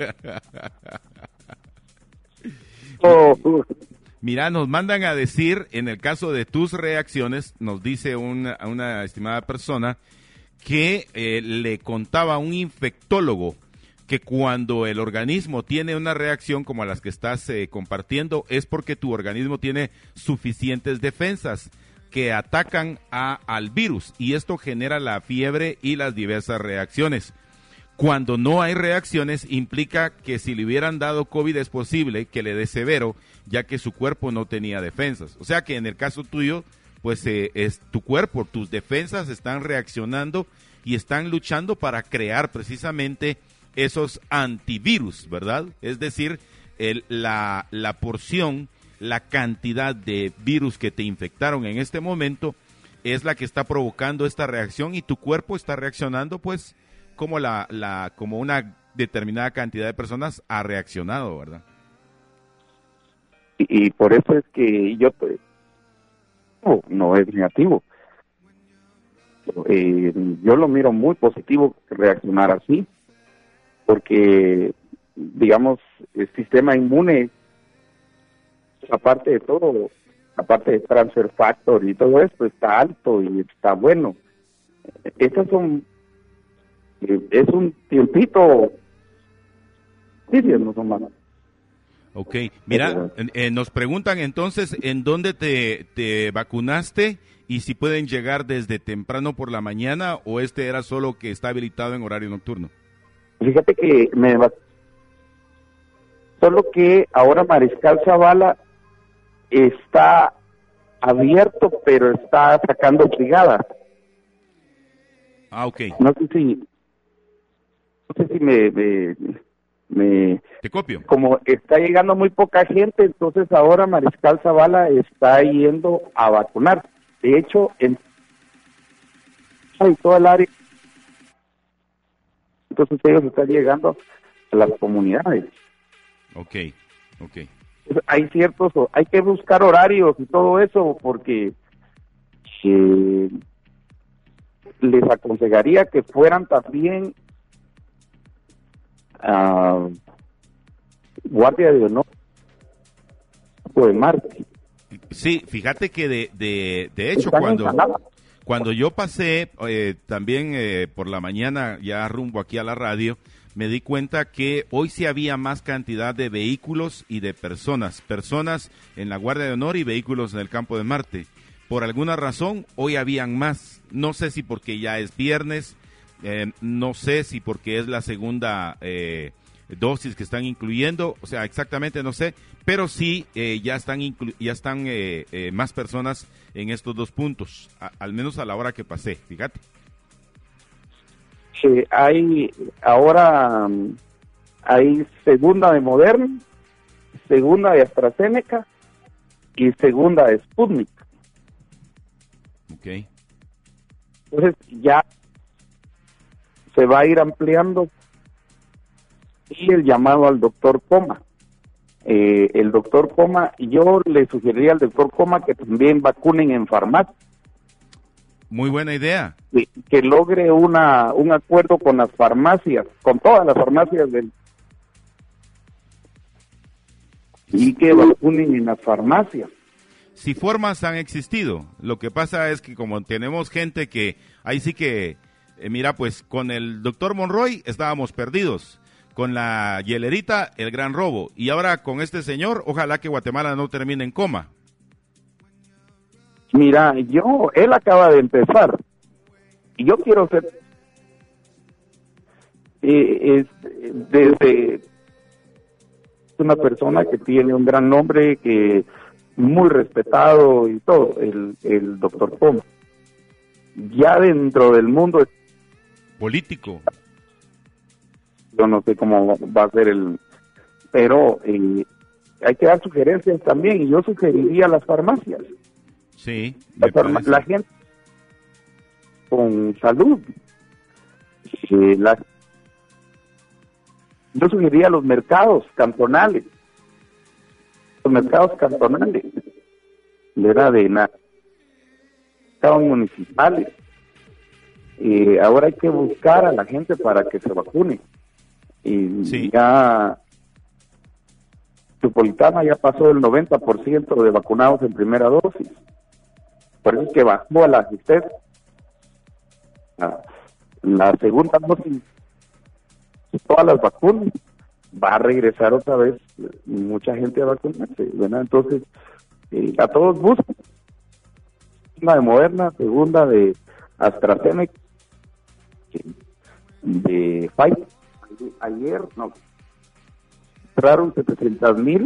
Oh, uh, Mira, nos mandan a decir, en el caso de tus reacciones, nos dice una, una estimada persona que eh, le contaba a un infectólogo que cuando el organismo tiene una reacción como las que estás eh, compartiendo, es porque tu organismo tiene suficientes defensas que atacan a, al virus, y esto genera la fiebre y las diversas reacciones. Cuando no hay reacciones, implica que si le hubieran dado COVID es posible que le dé severo, ya que su cuerpo no tenía defensas. O sea que en el caso tuyo, pues eh, es tu cuerpo, tus defensas están reaccionando y están luchando para crear precisamente esos antivirus, ¿verdad? Es decir, el, la, la porción, la cantidad de virus que te infectaron en este momento es la que está provocando esta reacción, y tu cuerpo está reaccionando pues como la, la como una determinada cantidad de personas ha reaccionado, ¿verdad? Y, y por eso es que yo pues, no, no es negativo. Eh, yo lo miro muy positivo reaccionar así, porque digamos el sistema inmune, aparte de todo, aparte de transfer factor y todo esto, está alto y está bueno. Estas son es un tiempito, sí, no son malas. Ok, mira, eh, nos preguntan entonces en dónde te, te vacunaste y si pueden llegar desde temprano por la mañana, o este era solo que está habilitado en horario nocturno. Fíjate que me va... solo que ahora Mariscal Zavala está abierto, pero está sacando brigadas. Ah, ok. No sé si, no sé si me, me, me... Te copio. Como está llegando muy poca gente, entonces ahora Mariscal Zavala está yendo a vacunar. De hecho, en, en toda el área, entonces ellos están llegando a las comunidades. Ok, ok. Hay ciertos, hay que buscar horarios y todo eso, porque eh, les aconsejaría que fueran también a Guardia de Honor de Marte. Sí, fíjate que de, de, de hecho cuando, cuando yo pasé eh, también eh, por la mañana ya rumbo aquí a la radio, me di cuenta que hoy sí había más cantidad de vehículos y de personas, personas en la Guardia de Honor y vehículos en el campo de Marte. Por alguna razón, hoy habían más. No sé si porque ya es viernes, eh, no sé si porque es la segunda eh, dosis que están incluyendo, o sea, exactamente no sé, pero sí eh, ya están inclu- ya están eh, eh, más personas en estos dos puntos, a- al menos a la hora que pasé, fíjate. Que hay ahora um, hay segunda de Moderna, segunda de AstraZeneca y segunda de Sputnik. Okay. Entonces ya se va a ir ampliando, y el llamado al doctor Coma. Eh, el doctor Coma, yo le sugeriría al doctor Coma que también vacunen en farmacia. Muy buena idea. Que, que logre una un acuerdo con las farmacias, con todas las farmacias del y que vacunen en las farmacias. Si formas han existido, lo que pasa es que como tenemos gente que, ahí sí que, eh, mira, pues con el doctor Monroy estábamos perdidos, con la hielerita el gran robo, y ahora con este señor, ojalá que Guatemala no termine en coma. Mira, yo, él acaba de empezar, y yo quiero ser, eh, es, desde una persona que tiene un gran nombre, que muy respetado y todo, el, el doctor Poma. Ya dentro del mundo político, yo no sé cómo va a ser el, pero eh, hay que dar sugerencias también, y yo sugeriría las farmacias. Sí, la, farma- la gente con salud. Eh, la, yo sugeriría los mercados cantonales. Los mercados cantonales, ¿verdad? De nada. Mercados municipales. Eh, ahora hay que buscar a la gente para que se vacune. Y sí. Ya Metropolitana ya pasó el noventa por ciento de vacunados en primera dosis. Por eso es que bajó a la asistencia. La, la segunda dosis todas las vacunas, va a regresar otra vez mucha gente a vacunarse, ¿verdad? Entonces, eh, a todos buscan. Una de Moderna, segunda de AstraZeneca, de Pfizer. Ayer, no, entraron setecientos mil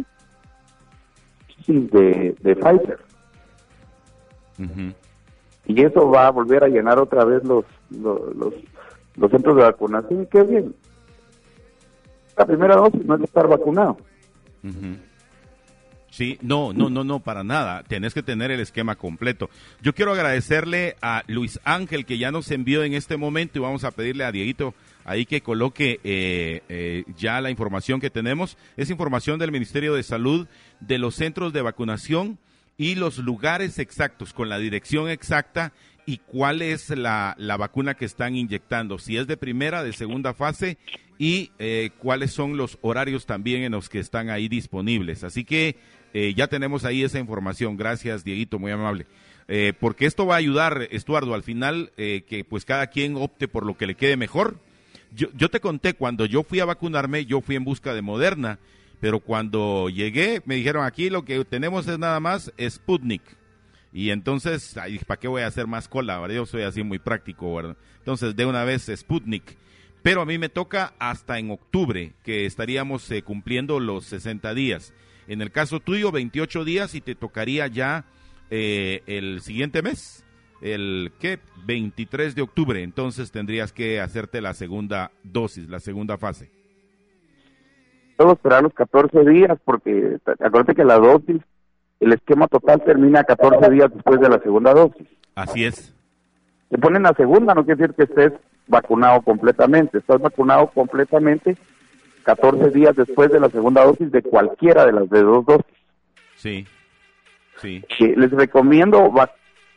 de, de Pfizer. Uh-huh. Y eso va a volver a llenar otra vez los los, los, los centros de vacunación. ¡Qué bien! La primera dosis no es estar vacunado. Uh-huh. Sí, no, no, no, no, para nada. Tenés que tener el esquema completo. Yo quiero agradecerle a Luis Ángel que ya nos envió en este momento y vamos a pedirle a Dieguito ahí que coloque eh, eh, ya la información que tenemos. Es información del Ministerio de Salud de los centros de vacunación y los lugares exactos con la dirección exacta y cuál es la, la vacuna que están inyectando, si es de primera, de segunda fase y eh, cuáles son los horarios también en los que están ahí disponibles. Así que eh, ya tenemos ahí esa información. Gracias, Dieguito, muy amable. Eh, porque esto va a ayudar, Estuardo, al final eh, que pues cada quien opte por lo que le quede mejor. Yo, yo te conté, cuando yo fui a vacunarme, yo fui en busca de Moderna, pero cuando llegué me dijeron aquí lo que tenemos es nada más Sputnik. Y entonces, ay, ¿para qué voy a hacer más cola? ¿Verdad? Yo soy así muy práctico, ¿verdad? Entonces, de una vez Sputnik. Pero a mí me toca hasta en octubre, que estaríamos eh, cumpliendo los sesenta días. En el caso tuyo, veintiocho días y te tocaría ya eh, el siguiente mes, el ¿qué? veintitrés de octubre. Entonces tendrías que hacerte la segunda dosis, la segunda fase. Puedo esperar los catorce días porque acuérdate que la dosis, el esquema total termina catorce días después de la segunda dosis. Así es. Te ponen la segunda, no quiere decir que estés vacunado completamente. Estás vacunado completamente catorce días después de la segunda dosis de cualquiera de las de dos dosis. Sí, sí. Que les recomiendo vac-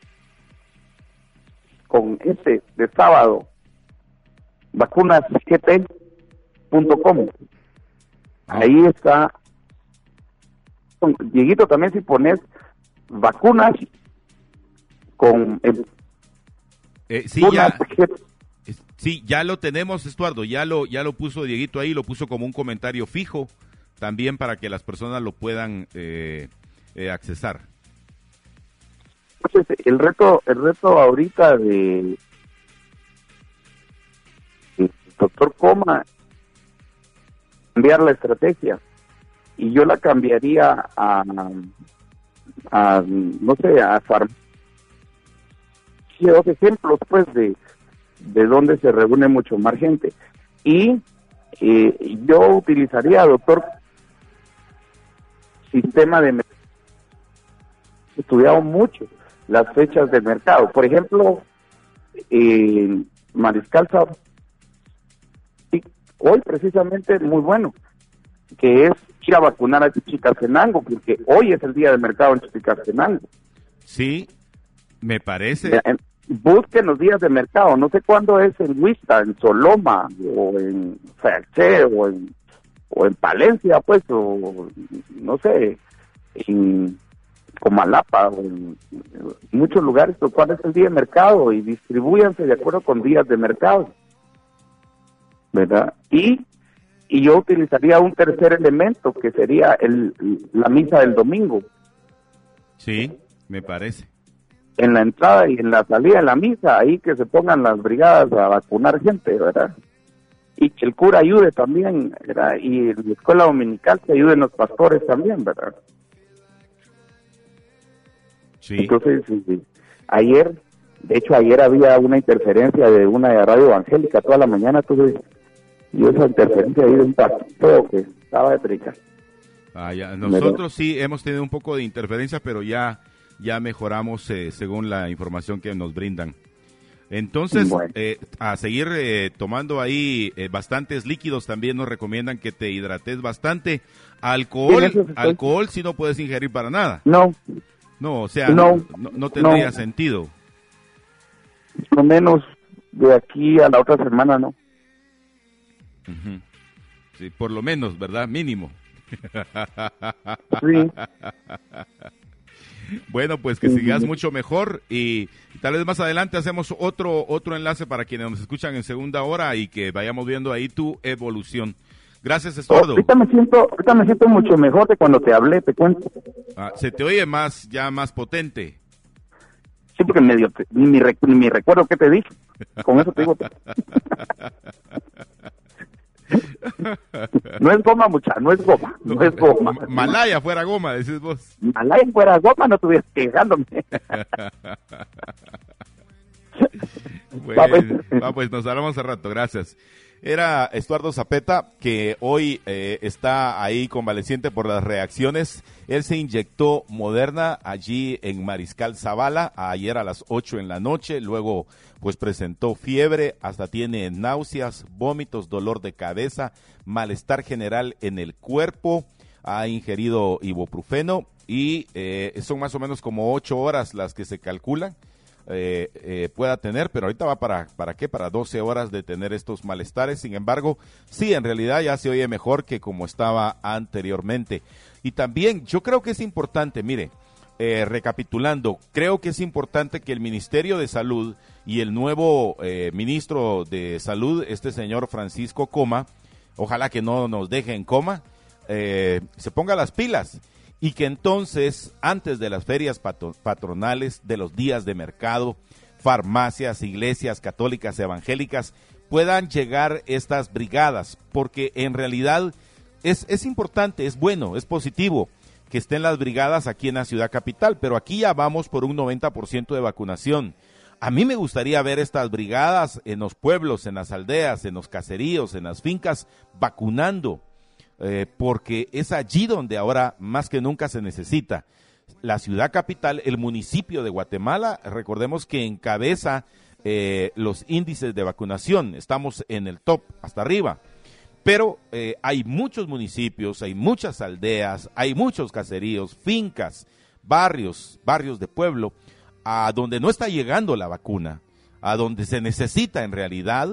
con este de sábado, vacunas g t punto com. Ahí está. Dieguito, también si pones vacunas con... Eh, eh, sí, ya, sí, ya lo tenemos, Estuardo, ya lo, ya lo puso Dieguito ahí, lo puso como un comentario fijo, también para que las personas lo puedan eh, eh, accesar. Entonces, el reto, el reto ahorita de el doctor Coma, cambiar la estrategia, y yo la cambiaría a, a no sé, a farmacia. Dos ejemplos, pues, de, de donde se reúne mucho más gente. Y eh, yo utilizaría, doctor, sistema de mercado. He estudiado mucho las fechas del mercado. Por ejemplo, eh, Mariscal Sab, hoy precisamente muy bueno, que es ir a vacunar a Chichicastenango, porque hoy es el día del mercado en Chichicastenango. Sí, me parece. Busquen los días de mercado, no sé cuándo es en Huista, en Soloma, o en Ferché, o en, o en Palencia, pues, o no sé, en Comalapa, o en muchos lugares, pero cuál es el día de mercado, y distribúyanse de acuerdo con días de mercado, ¿verdad? Y, y yo utilizaría un tercer elemento, que sería el, la misa del domingo. Sí, me parece. En la entrada y en la salida de la misa, ahí que se pongan las brigadas a vacunar gente, ¿verdad? Y que el cura ayude también, ¿verdad? Y la escuela dominical que ayuden los pastores también, ¿verdad? Sí. Entonces, sí, sí. Ayer, de hecho ayer había una interferencia de una radio evangélica toda la mañana, entonces, y esa interferencia ahí de un pastor que estaba de predicar. Ah, ya. Nosotros sí hemos tenido un poco de interferencia, pero ya... ya mejoramos eh, según la información que nos brindan. Entonces, bueno. eh, a seguir eh, tomando ahí eh, bastantes líquidos, también nos recomiendan que te hidrates bastante. Alcohol, sí, alcohol sí no puedes ingerir para nada. No. No, o sea, no, no, no, no tendría no. sentido. Por lo menos de aquí a la otra semana, ¿no? Uh-huh. Sí, por lo menos, ¿verdad? Mínimo. Sí. Bueno, pues que sigas mucho mejor y Tal vez más adelante hacemos otro otro enlace para quienes nos escuchan en segunda hora y que vayamos viendo ahí tu evolución. Gracias, Estuardo. Ahorita me siento, ahorita me siento mucho mejor de cuando te hablé, te cuento. Ah, se te oye más, ya más potente. Sí, porque medio te, ni, mi, ni mi recuerdo que te dije. Con eso te digo. No es goma, mucha, no es goma, no es goma. Malaya fuera goma, decís vos. Malaya fuera goma, no estuvieras quejándome. Bueno, va, pues nos hablamos al rato, gracias. Era Estuardo Zapeta, que hoy eh, está ahí convaleciente por las reacciones. Él se inyectó Moderna allí en Mariscal Zavala ayer a las ocho en la noche. Luego pues presentó fiebre, hasta tiene náuseas, vómitos, dolor de cabeza, malestar general en el cuerpo. Ha ingerido ibuprofeno y eh, son más o menos como ocho horas las que se calculan. Eh, eh, pueda tener, pero ahorita va para, ¿para qué? Para doce horas de tener estos malestares. Sin embargo, sí, en realidad ya se oye mejor que como estaba anteriormente. Y también yo creo que es importante, mire, eh, recapitulando, creo que es importante que el Ministerio de Salud y el nuevo eh, ministro de Salud, este señor Francisco Coma, ojalá que no nos deje en coma, eh, se ponga las pilas. Y que entonces, antes de las ferias patro- patronales, de los días de mercado, farmacias, iglesias católicas, evangélicas, puedan llegar estas brigadas, porque en realidad es, es importante, es bueno, es positivo que estén las brigadas aquí en la ciudad capital, pero aquí ya vamos por un noventa por ciento de vacunación. A mí me gustaría ver estas brigadas en los pueblos, en las aldeas, en los caseríos, en las fincas, vacunando. Eh, porque es allí donde ahora más que nunca se necesita. La ciudad capital, el municipio de Guatemala, recordemos que encabeza eh, los índices de vacunación, estamos en el top, hasta arriba, pero eh, hay muchos municipios, hay muchas aldeas, hay muchos caseríos, fincas, barrios, barrios de pueblo, a donde no está llegando la vacuna, a donde se necesita en realidad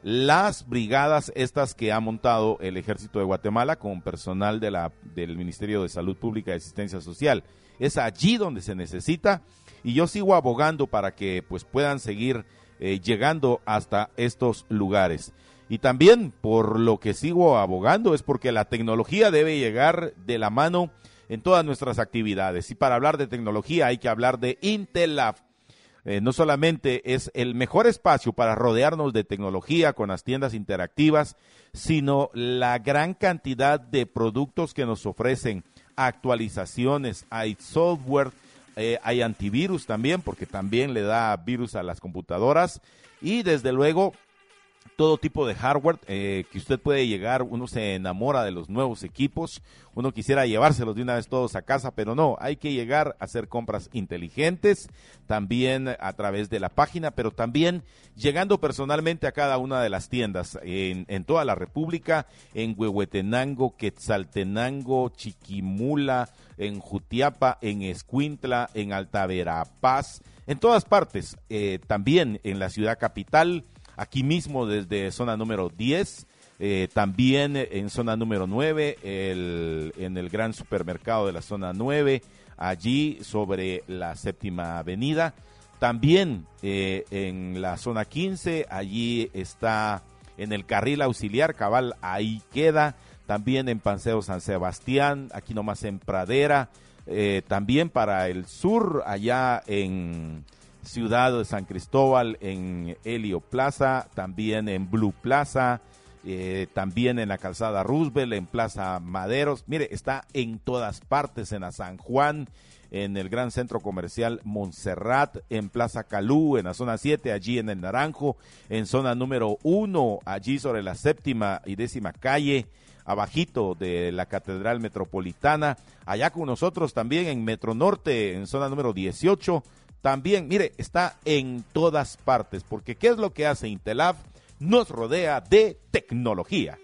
las brigadas estas que ha montado el Ejército de Guatemala con personal de la, del Ministerio de Salud Pública y Asistencia Social. Es allí donde se necesita y yo sigo abogando para que pues puedan seguir eh, llegando hasta estos lugares. Y también por lo que sigo abogando es porque la tecnología debe llegar de la mano en todas nuestras actividades. Y para hablar de tecnología hay que hablar de Intelab. Eh, no solamente es el mejor espacio para rodearnos de tecnología con las tiendas interactivas, sino la gran cantidad de productos que nos ofrecen, actualizaciones, hay software, eh, hay antivirus también, porque también le da virus a las computadoras, y desde luego todo tipo de hardware eh, que usted puede llegar. Uno se enamora de los nuevos equipos, uno quisiera llevárselos de una vez todos a casa, pero no, hay que llegar a hacer compras inteligentes, también a través de la página, pero también llegando personalmente a cada una de las tiendas en, en toda la República, en Huehuetenango, Quetzaltenango, Chiquimula, en Jutiapa, en Escuintla, en Alta Verapaz, en todas partes, eh, también en la ciudad capital, aquí mismo desde zona número diez, eh, también en zona número nueve, el, en el gran supermercado de la zona nueve, allí sobre la séptima avenida, también eh, en la zona quince, allí está en el carril auxiliar, cabal, ahí queda, también en Paseo San Sebastián, aquí nomás en Pradera, eh, también para el sur, allá en Ciudad de San Cristóbal, en Helio Plaza, también en Blue Plaza, eh, también en la Calzada Roosevelt, en Plaza Maderos. Mire, está en todas partes, en la San Juan, en el Gran Centro Comercial Montserrat, en Plaza Calú, en la zona siete, allí en el Naranjo, en zona número uno, allí sobre la séptima y décima calle, abajito de la Catedral Metropolitana, allá con nosotros también en Metro Norte, en zona número dieciocho, también, mire, está en todas partes, porque ¿qué es lo que hace Intelab? Nos rodea de tecnología.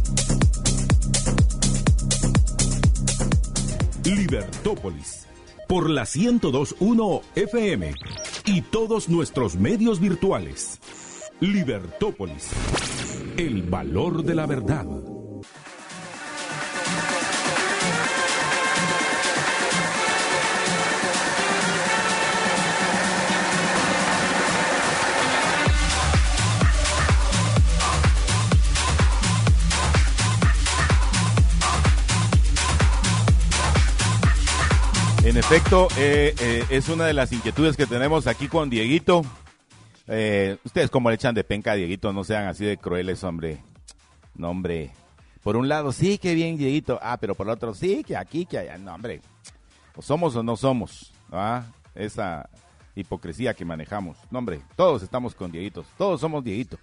Libertópolis, por la ciento dos punto uno F M y todos nuestros medios virtuales. Libertópolis, el valor de la verdad. En efecto, eh, eh, es una de las inquietudes que tenemos aquí con Dieguito. Eh, ustedes como le echan de penca a Dieguito, no sean así de crueles, hombre. No, hombre. Por un lado, sí, que bien, Dieguito. Ah, pero por el otro, sí, que aquí, que allá. No, hombre. O somos o no somos. ¿Ah? Esa hipocresía que manejamos. No, hombre, todos estamos con Dieguitos. Todos somos Dieguito.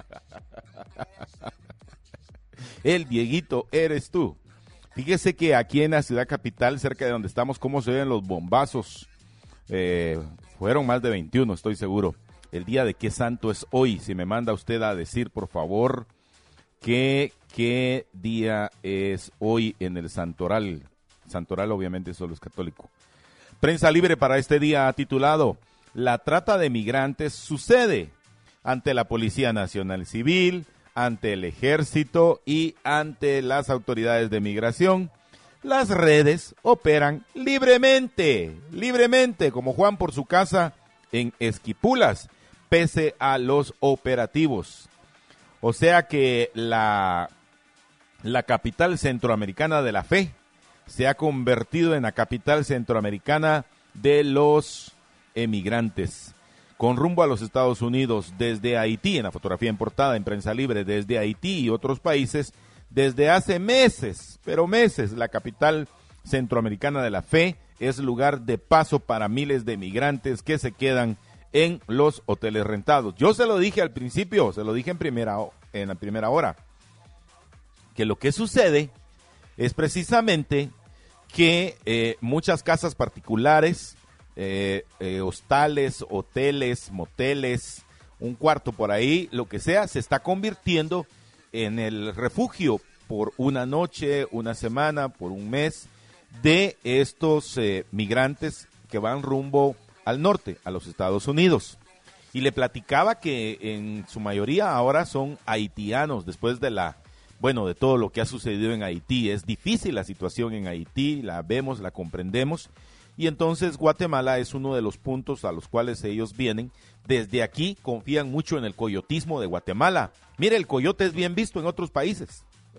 El Dieguito eres tú. Fíjese que aquí en la ciudad capital, cerca de donde estamos, cómo se ven los bombazos. Eh, fueron más de veintiuno, estoy seguro. El día de qué santo es hoy. Si me manda usted a decir, por favor, que qué día es hoy en el Santoral. Santoral obviamente solo es católico. Prensa Libre para este día ha titulado: La trata de migrantes sucede ante la Policía Nacional Civil, ante el Ejército y ante las autoridades de migración. Las redes operan libremente, libremente, como Juan por su casa en Esquipulas, pese a los operativos. O sea que la, la capital centroamericana de la fe se ha convertido en la capital centroamericana de los emigrantes. Con rumbo a los Estados Unidos desde Haití, en la fotografía en portada en Prensa Libre, desde Haití y otros países, desde hace meses, pero meses, la capital centroamericana de la fe es lugar de paso para miles de migrantes que se quedan en los hoteles rentados. Yo se lo dije al principio, se lo dije en primera, en la primera hora, que lo que sucede es precisamente que eh, muchas casas particulares, Eh, eh, hostales, hoteles, moteles, un cuarto por ahí, lo que sea, se está convirtiendo en el refugio por una noche, una semana, por un mes, de estos eh, migrantes que van rumbo al norte, a los Estados Unidos. Y le platicaba que en su mayoría ahora son haitianos, después de la, bueno, de todo lo que ha sucedido en Haití. Es difícil la situación en Haití, la vemos, la comprendemos. Y entonces Guatemala es uno de los puntos a los cuales ellos vienen. Desde aquí confían mucho en el coyotismo de Guatemala. Mire, el coyote es bien visto en otros países.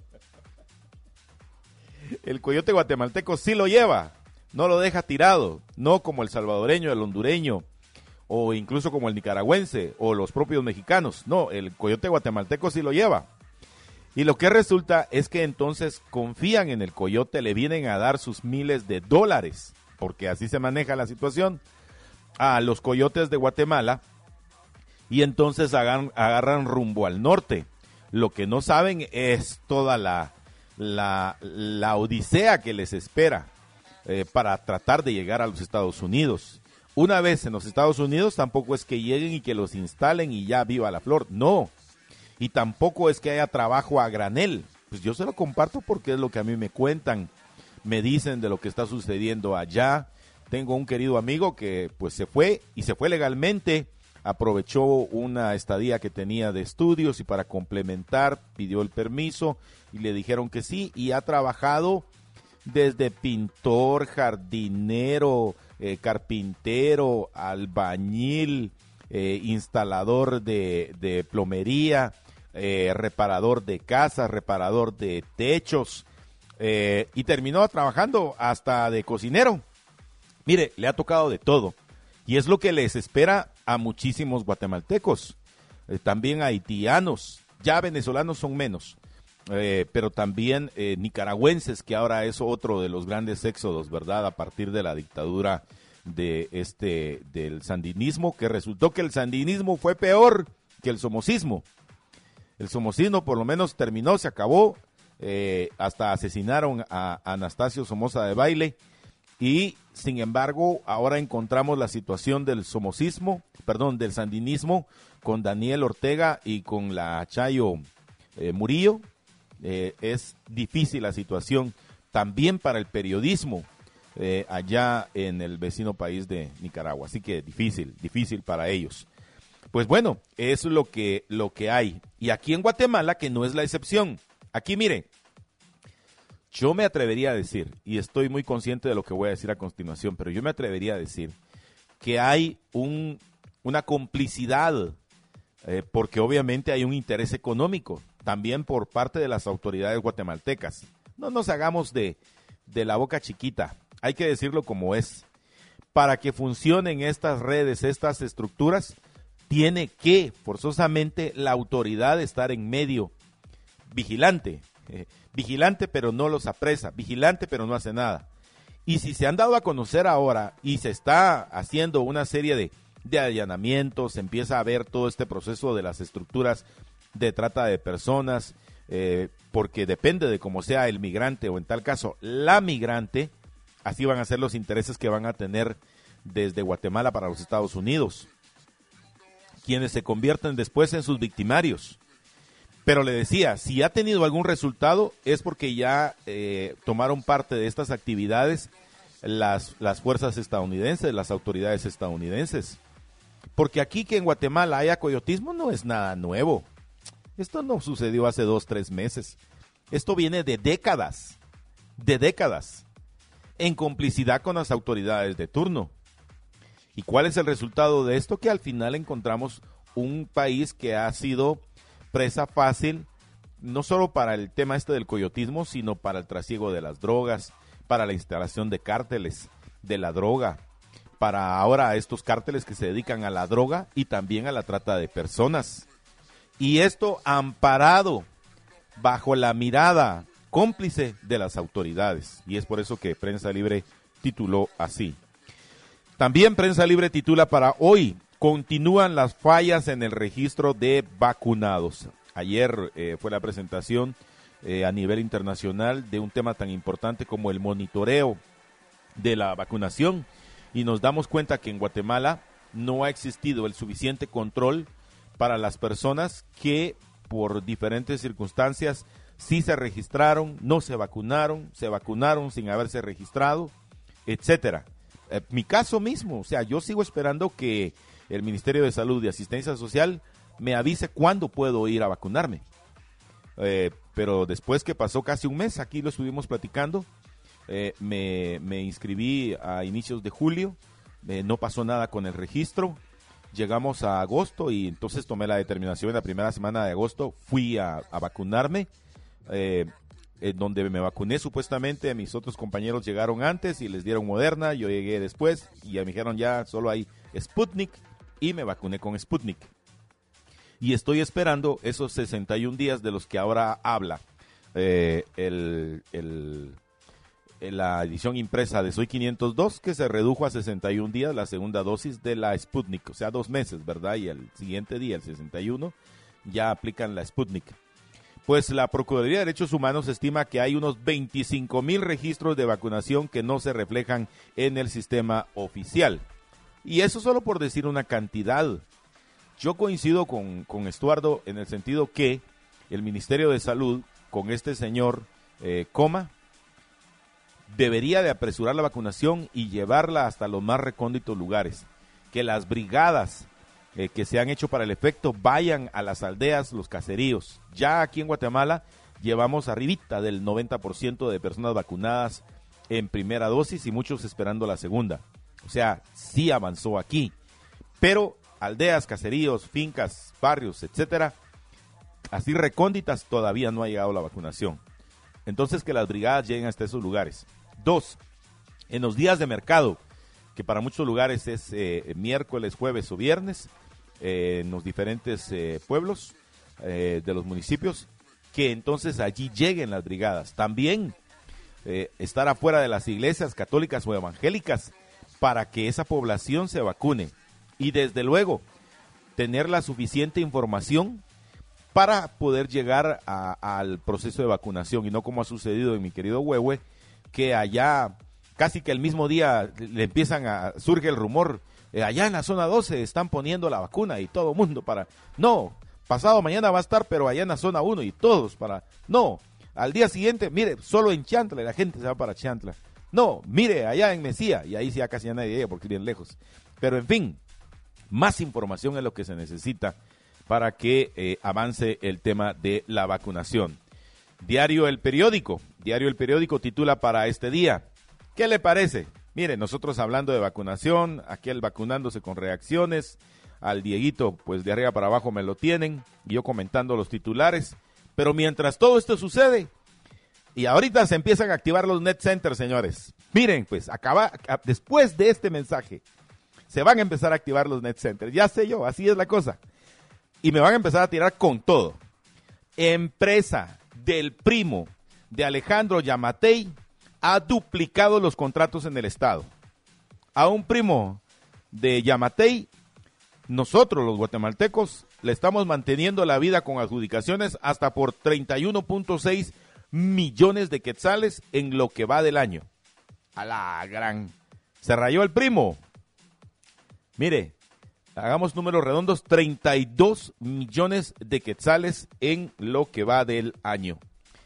El coyote guatemalteco sí lo lleva, no lo deja tirado, no como el salvadoreño, el hondureño, o incluso como el nicaragüense, o los propios mexicanos. No, el coyote guatemalteco sí lo lleva. Y lo que resulta es que entonces confían en el coyote, le vienen a dar sus miles de dólares, porque así se maneja la situación, a los coyotes de Guatemala, y entonces agarran, agarran rumbo al norte. Lo que no saben es toda la, la, la odisea que les espera eh, para tratar de llegar a los Estados Unidos. Una vez en los Estados Unidos, tampoco es que lleguen y que los instalen y ya viva la flor, no. Y tampoco es que haya trabajo a granel. Pues yo se lo comparto porque es lo que a mí me cuentan. Me dicen de lo que está sucediendo allá. Tengo un querido amigo que pues se fue y se fue legalmente, aprovechó una estadía que tenía de estudios y para complementar pidió el permiso y le dijeron que sí, y ha trabajado desde pintor, jardinero, eh, carpintero, albañil, eh, instalador de, de plomería, eh, reparador de casas, reparador de techos. Eh, y terminó trabajando hasta de cocinero. Mire, le ha tocado de todo. Y es lo que les espera a muchísimos guatemaltecos. Eh, también haitianos. Ya venezolanos son menos. Eh, pero también eh, nicaragüenses, que ahora es otro de los grandes éxodos, ¿verdad? A partir de la dictadura de este, del sandinismo, que resultó que el sandinismo fue peor que el somocismo. El somocismo por lo menos terminó, se acabó. Eh, hasta asesinaron a Anastasio Somoza de Baile, y sin embargo ahora encontramos la situación del somocismo, perdón, del sandinismo con Daniel Ortega y con la Chayo eh, Murillo. Eh, es difícil la situación también para el periodismo. eh, allá en el vecino país de Nicaragua. Así que difícil, difícil para ellos. Pues bueno, es lo que, lo que hay. Y aquí en Guatemala, que no es la excepción. Aquí, mire, yo me atrevería a decir, y estoy muy consciente de lo que voy a decir a continuación, pero yo me atrevería a decir que hay un, una complicidad, eh, porque obviamente hay un interés económico, también por parte de las autoridades guatemaltecas. No nos hagamos de, de la boca chiquita, hay que decirlo como es. Para que funcionen estas redes, estas estructuras, tiene que forzosamente la autoridad estar en medio, vigilante, eh, vigilante pero no los apresa, vigilante pero no hace nada. Y si se han dado a conocer ahora y se está haciendo una serie de, de allanamientos, se empieza a ver todo este proceso de las estructuras de trata de personas, eh, porque depende de cómo sea el migrante o en tal caso la migrante, así van a ser los intereses que van a tener desde Guatemala para los Estados Unidos, quienes se convierten después en sus victimarios. Pero le decía, si ha tenido algún resultado es porque ya eh, tomaron parte de estas actividades las, las fuerzas estadounidenses, las autoridades estadounidenses. Porque aquí que en Guatemala haya coyotismo no es nada nuevo. Esto no sucedió hace dos, tres meses. Esto viene de décadas, de décadas, en complicidad con las autoridades de turno. ¿Y cuál es el resultado de esto? Que al final encontramos un país que ha sido presa fácil, no solo para el tema este del coyotismo, sino para el trasiego de las drogas, para la instalación de cárteles de la droga, para ahora estos cárteles que se dedican a la droga y también a la trata de personas. Y esto amparado bajo la mirada cómplice de las autoridades. Y es por eso que Prensa Libre tituló así. También Prensa Libre titula para hoy: continúan las fallas en el registro de vacunados. Ayer eh, fue la presentación eh, a nivel internacional de un tema tan importante como el monitoreo de la vacunación, y nos damos cuenta que en Guatemala no ha existido el suficiente control para las personas que por diferentes circunstancias sí se registraron, no se vacunaron, se vacunaron sin haberse registrado, etcétera. Eh, mi caso mismo, o sea, yo sigo esperando que el Ministerio de Salud y Asistencia Social me avise cuándo puedo ir a vacunarme. Eh, pero después que pasó casi un mes, aquí lo estuvimos platicando, eh, me, me inscribí a inicios de julio, eh, no pasó nada con el registro, llegamos a agosto y entonces tomé la determinación en la primera semana de agosto, fui a, a vacunarme, eh, en donde me vacuné supuestamente, mis otros compañeros llegaron antes y les dieron Moderna, yo llegué después y ya me dijeron ya solo hay Sputnik y me vacuné con Sputnik. Y estoy esperando esos sesenta y un días de los que ahora habla eh, el, el, la edición impresa de Soy quinientos dos, que se redujo a sesenta y un días la segunda dosis de la Sputnik, o sea, dos meses, ¿verdad? Y el siguiente día, el sesenta y uno, ya aplican la Sputnik. Pues la Procuraduría de Derechos Humanos estima que hay unos veinticinco mil registros de vacunación que no se reflejan en el sistema oficial. Y eso solo por decir una cantidad. Yo coincido con, con Estuardo en el sentido que el Ministerio de Salud, con este señor eh, Coma, debería de apresurar la vacunación y llevarla hasta los más recónditos lugares. Que las brigadas eh, que se han hecho para el efecto vayan a las aldeas, los caseríos. Ya aquí en Guatemala llevamos arribita del noventa por ciento de personas vacunadas en primera dosis y muchos esperando la segunda. O sea, sí avanzó aquí. Pero aldeas, caseríos, fincas, barrios, etcétera, así recónditas, todavía no ha llegado la vacunación. Entonces, que las brigadas lleguen hasta esos lugares. Dos, en los días de mercado, que para muchos lugares es eh, miércoles, jueves o viernes, eh, en los diferentes eh, pueblos eh, de los municipios, que entonces allí lleguen las brigadas. También eh, estar afuera de las iglesias católicas o evangélicas para que esa población se vacune. Y desde luego, tener la suficiente información para poder llegar a, al proceso de vacunación, y no como ha sucedido en mi querido Huehue, que allá casi que el mismo día le empiezan a, surge el rumor, eh, allá en la zona doce están poniendo la vacuna y todo mundo para, no, pasado mañana va a estar, pero allá en la zona uno y todos para, no, al día siguiente, mire, solo en Chantla, la gente se va para Chantla. No, mire, allá en Mesía, y ahí sí ya casi ya nadie llega porque es bien lejos. Pero en fin, más información es lo que se necesita para que eh, avance el tema de la vacunación. Diario El Periódico, Diario El Periódico titula para este día, ¿qué le parece? Mire, nosotros hablando de vacunación, aquel vacunándose con reacciones, al Dieguito, pues de arriba para abajo me lo tienen, y yo comentando los titulares, pero mientras todo esto sucede, y ahorita se empiezan a activar los net centers, señores. Miren, pues, acaba, después de este mensaje, se van a empezar a activar los net centers. Ya sé yo, así es la cosa. Y me van a empezar a tirar con todo. Empresa del primo de Alejandro Yamatei ha duplicado los contratos en el Estado. A un primo de Yamatei, nosotros los guatemaltecos, le estamos manteniendo la vida con adjudicaciones hasta por treinta y uno punto seis millones de quetzales en lo que va del año. A la gran... Se rayó el primo. Mire, hagamos números redondos, treinta y dos millones de quetzales en lo que va del año.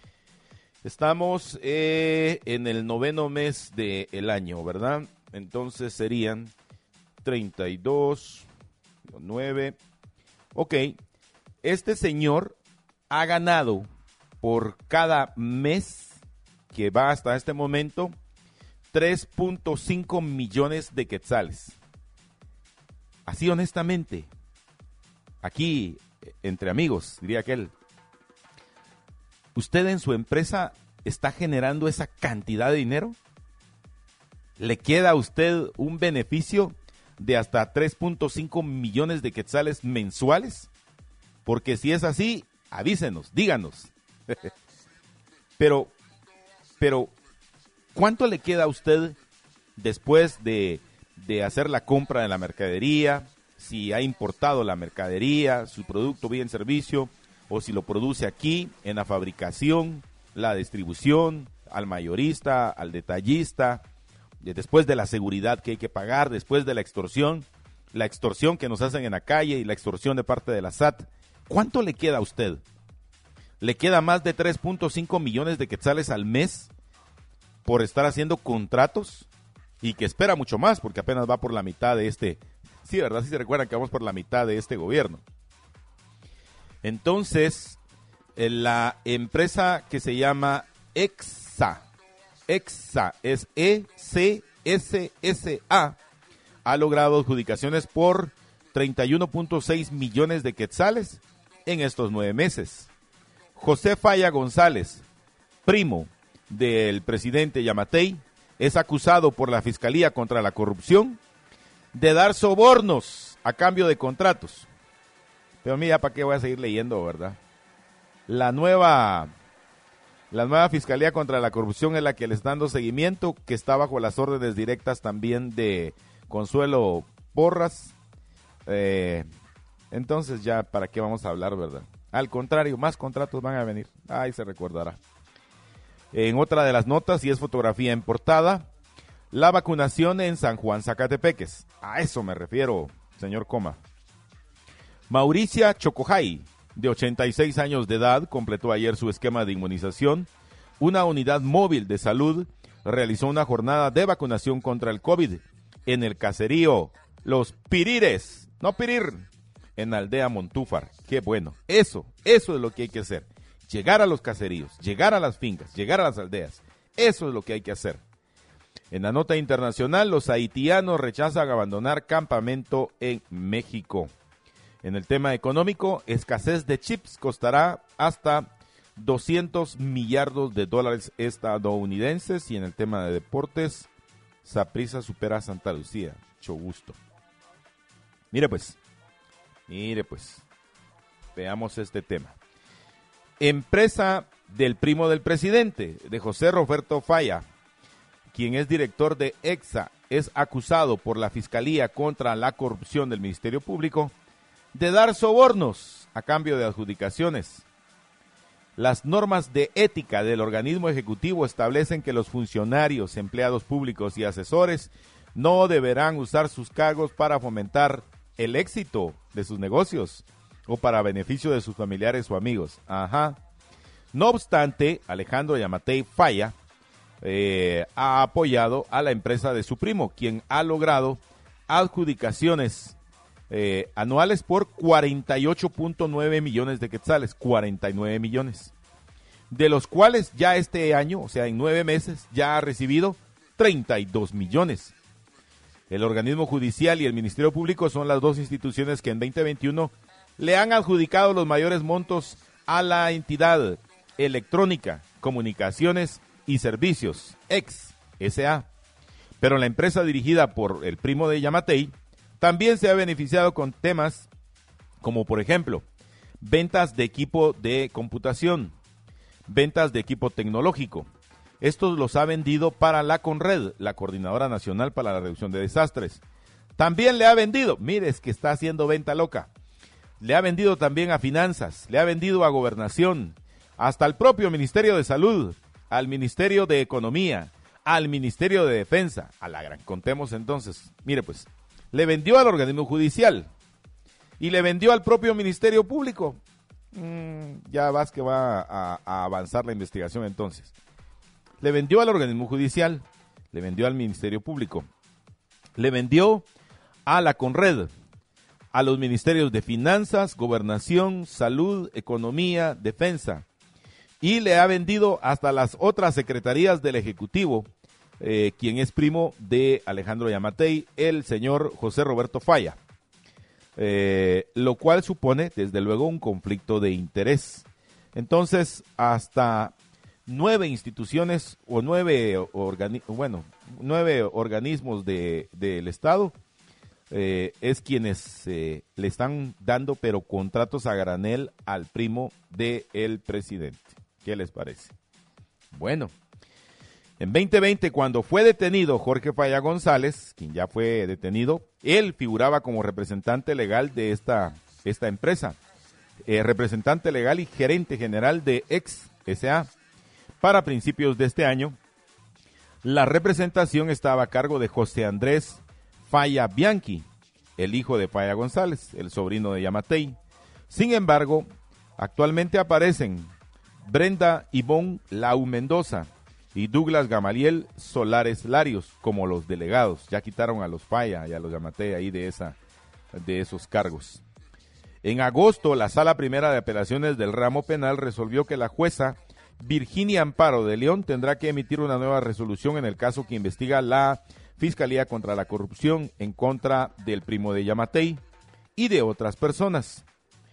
Estamos eh, en el noveno mes del año, ¿verdad? Entonces serían treinta y dos, nueve. Ok, este señor ha ganado por cada mes que va hasta este momento tres punto cinco millones de quetzales. Así honestamente, aquí entre amigos, diría aquel, ¿usted en su empresa está generando esa cantidad de dinero? ¿Le queda a usted un beneficio de hasta tres punto cinco millones de quetzales mensuales? Porque si es así, avísenos, díganos. Pero, pero, ¿cuánto le queda a usted después de, de hacer la compra de la mercadería? Si ha importado la mercadería, su producto bien servicio, o si lo produce aquí en la fabricación, la distribución, al mayorista, al detallista, después de la seguridad que hay que pagar, después de la extorsión, la extorsión que nos hacen en la calle y la extorsión de parte de la S A T. ¿Cuánto le queda a usted? ¿Le queda más de tres punto cinco millones de quetzales al mes por estar haciendo contratos? Y que espera mucho más porque apenas va por la mitad de este... Sí, ¿verdad? Sí se recuerdan que vamos por la mitad de este gobierno. Entonces, la empresa que se llama EXA, EXA es E C S S A, ha logrado adjudicaciones por treinta y uno punto seis millones de quetzales en estos nueve meses. José Falla González, primo del presidente Yamatei, es acusado por la Fiscalía contra la Corrupción de dar sobornos a cambio de contratos. Pero mira, ¿para qué voy a seguir leyendo, verdad? La nueva, la nueva Fiscalía contra la Corrupción es la que le está dando seguimiento, que está bajo las órdenes directas también de Consuelo Porras. Eh, entonces ya, ¿para qué vamos a hablar, verdad? Al contrario, más contratos van a venir. Ahí se recordará. En otra de las notas, y es fotografía en portada, la vacunación en San Juan Zacatepeques. A eso me refiero, señor Coma. Mauricia Chocojay, de ochenta y seis años de edad, completó ayer su esquema de inmunización. Una unidad móvil de salud realizó una jornada de vacunación contra el COVID en el caserío Los Pirires, no Pirir, en Aldea Montúfar. Qué bueno, eso, eso es lo que hay que hacer. Llegar a los caseríos, llegar a las fincas, llegar a las aldeas. Eso es lo que hay que hacer. En la nota internacional, los haitianos rechazan abandonar campamento en México. En el tema económico, escasez de chips costará hasta doscientos millardos de dólares estadounidenses. Y en el tema de deportes, Saprissa supera a Santa Lucía. Mucho gusto. Mire pues, mire pues, veamos este tema. Empresa del primo del presidente, de José Roberto Falla, quien es director de EXA, es acusado por la Fiscalía contra la Corrupción del Ministerio Público de dar sobornos a cambio de adjudicaciones. Las normas de ética del organismo ejecutivo establecen que los funcionarios, empleados públicos y asesores no deberán usar sus cargos para fomentar el éxito de sus negocios o para beneficio de sus familiares o amigos. Ajá. No obstante, Alejandro Yamatei Falla eh, ha apoyado a la empresa de su primo, quien ha logrado adjudicaciones eh, anuales por cuarenta y ocho punto nueve millones de quetzales, cuarenta y nueve millones, de los cuales ya este año, o sea, en nueve meses, ya ha recibido treinta y dos millones. El organismo judicial y el Ministerio Público son las dos instituciones que en veinte veintiuno le han adjudicado los mayores montos a la entidad Electrónica, Comunicaciones y Servicios, ex S A. Pero la empresa dirigida por el primo de Yamatei también se ha beneficiado con temas como, por ejemplo, ventas de equipo de computación, ventas de equipo tecnológico. Estos los ha vendido para la CONRED, la Coordinadora Nacional para la Reducción de Desastres. También le ha vendido, mire, es que está haciendo venta loca, le ha vendido también a Finanzas, le ha vendido a Gobernación, hasta al propio Ministerio de Salud, al Ministerio de Economía, al Ministerio de Defensa, a la gran, contemos entonces, mire pues, le vendió al organismo judicial y le vendió al propio Ministerio Público. Mm, ya vas que va a, a avanzar la investigación entonces. Le vendió al organismo judicial, le vendió al Ministerio Público, le vendió a la CONRED, a los ministerios de Finanzas, Gobernación, Salud, Economía, Defensa, y le ha vendido hasta las otras secretarías del Ejecutivo, eh, quien es primo de Alejandro Yamatei, el señor José Roberto Falla, eh, lo cual supone, desde luego, un conflicto de interés. Entonces, hasta nueve instituciones o nueve, organi- bueno, nueve organismos de, del Estado eh, es quienes eh, le están dando, pero contratos a granel al primo del presidente. ¿Qué les parece? Bueno, en veinte veinte, cuando fue detenido Jorge Falla González, quien ya fue detenido, él figuraba como representante legal de esta, esta empresa, eh, representante legal y gerente general de ex S A. Para principios de este año, la representación estaba a cargo de José Andrés Falla Bianchi, el hijo de Falla González, el sobrino de Yamatei. Sin embargo, actualmente aparecen Brenda Ivonne Lau Mendoza y Douglas Gamaliel Solares Larios como los delegados. Ya quitaron a los Falla y a los Yamatei ahí de, esa, de esos cargos. En agosto, la Sala Primera de Apelaciones del Ramo Penal resolvió que la jueza Virginia Amparo de León tendrá que emitir una nueva resolución en el caso que investiga la Fiscalía contra la Corrupción en contra del primo de Yamatei y de otras personas.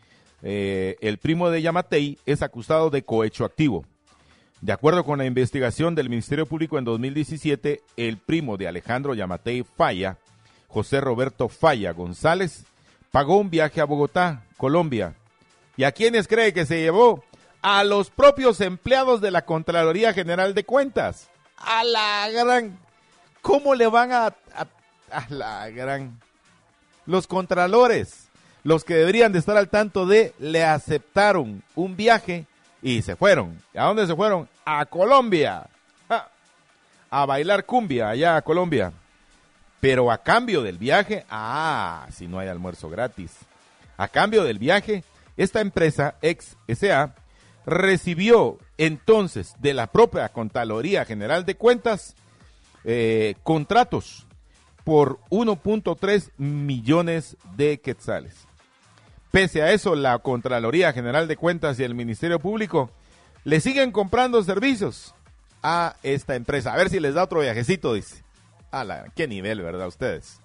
Eh, el primo de Yamatei es acusado de cohecho activo. De acuerdo con la investigación del Ministerio Público en dos mil diecisiete, el primo de Alejandro Yamatei Falla, José Roberto Falla González, pagó un viaje a Bogotá, Colombia. ¿Y a quiénes cree que se llevó? A los propios empleados de la Contraloría General de Cuentas. A la gran... ¿Cómo le van a... a, a la gran... Los contralores, los que deberían de estar al tanto de, le aceptaron un viaje y se fueron. ¿A dónde se fueron? A Colombia. ¡Ja! A bailar cumbia allá a Colombia. Pero a cambio del viaje, ah, si no hay almuerzo gratis. A cambio del viaje, esta empresa, ex S A, recibió entonces de la propia Contraloría General de Cuentas eh, contratos por uno punto tres millones de quetzales. Pese a eso, la Contraloría General de Cuentas y el Ministerio Público le siguen comprando servicios a esta empresa. A ver si les da otro viajecito, dice. A la, qué nivel, ¿verdad? Ustedes.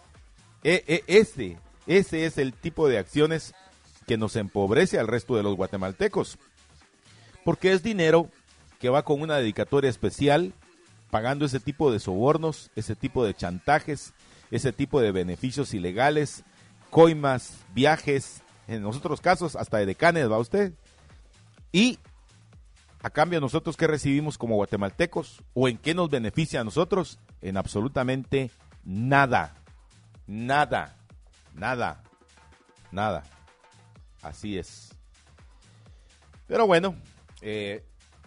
E, e, ese, ese es el tipo de acciones que nos empobrece al resto de los guatemaltecos. Porque es dinero que va con una dedicatoria especial, pagando ese tipo de sobornos, ese tipo de chantajes, ese tipo de beneficios ilegales, coimas, viajes, en otros casos hasta de decanes, ¿va usted? Y a cambio nosotros, ¿qué recibimos como guatemaltecos? ¿O en qué nos beneficia a nosotros? En absolutamente nada, nada, nada, nada. Así es. Pero bueno, eh,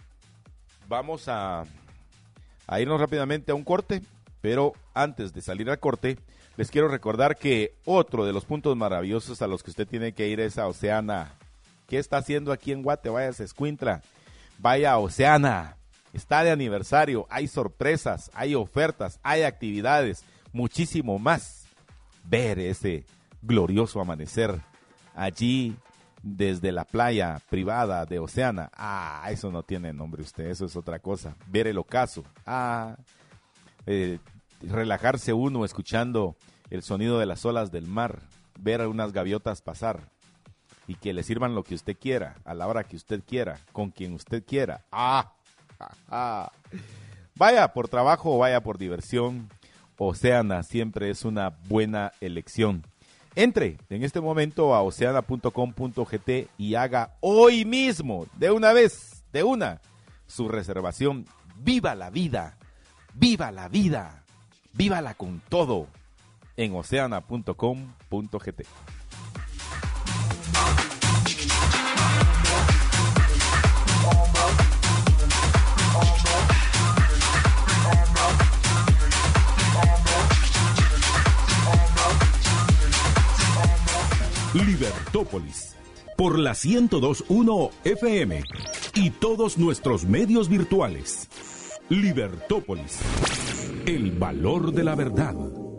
vamos a, a irnos rápidamente a un corte, pero antes de salir al corte, les quiero recordar que otro de los puntos maravillosos a los que usted tiene que ir es a Oceana. ¿Qué está haciendo aquí en Guate? Vaya a Escuintla, vaya a Oceana. está de aniversario, hay sorpresas, hay ofertas, hay actividades, muchísimo más. Ver ese glorioso amanecer allí desde la playa privada de Oceana. Ah, eso no tiene nombre usted, eso es otra cosa. Ver el ocaso. Ah, eh, relajarse uno escuchando el sonido de las olas del mar. Ver a unas gaviotas pasar y que le sirvan lo que usted quiera, a la hora que usted quiera, con quien usted quiera. Ah, ah, ah. Vaya por trabajo o vaya por diversión, Oceana siempre es una buena elección. Entre en este momento a oceana punto com punto gt y haga hoy mismo, de una vez, de una, su reservación. ¡Viva la vida! ¡Viva la vida! ¡Vívala con todo! En oceana punto com punto gt. Libertópolis, por la ciento dos punto uno F M y todos nuestros medios virtuales. Libertópolis, el valor de la verdad.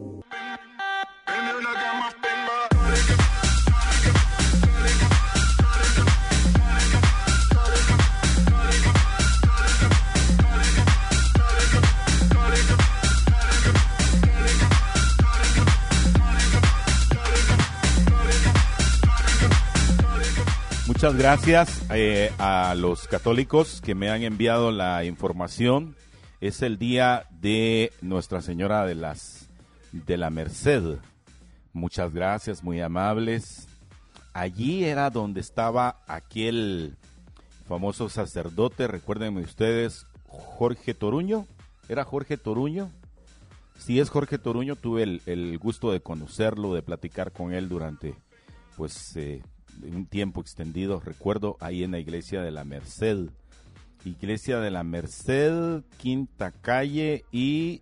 Muchas gracias eh, a los católicos que me han enviado la información. Es el día de Nuestra Señora de las de la Merced. Muchas gracias, muy amables. Allí era donde estaba aquel famoso sacerdote, recuérdenme ustedes, Jorge Toruño. ¿Era Jorge Toruño? Sí, es Jorge Toruño. Tuve el, el gusto de conocerlo, de platicar con él durante, pues, eh, un tiempo extendido. Recuerdo ahí en la iglesia de la Merced. Iglesia de la Merced, Quinta Calle y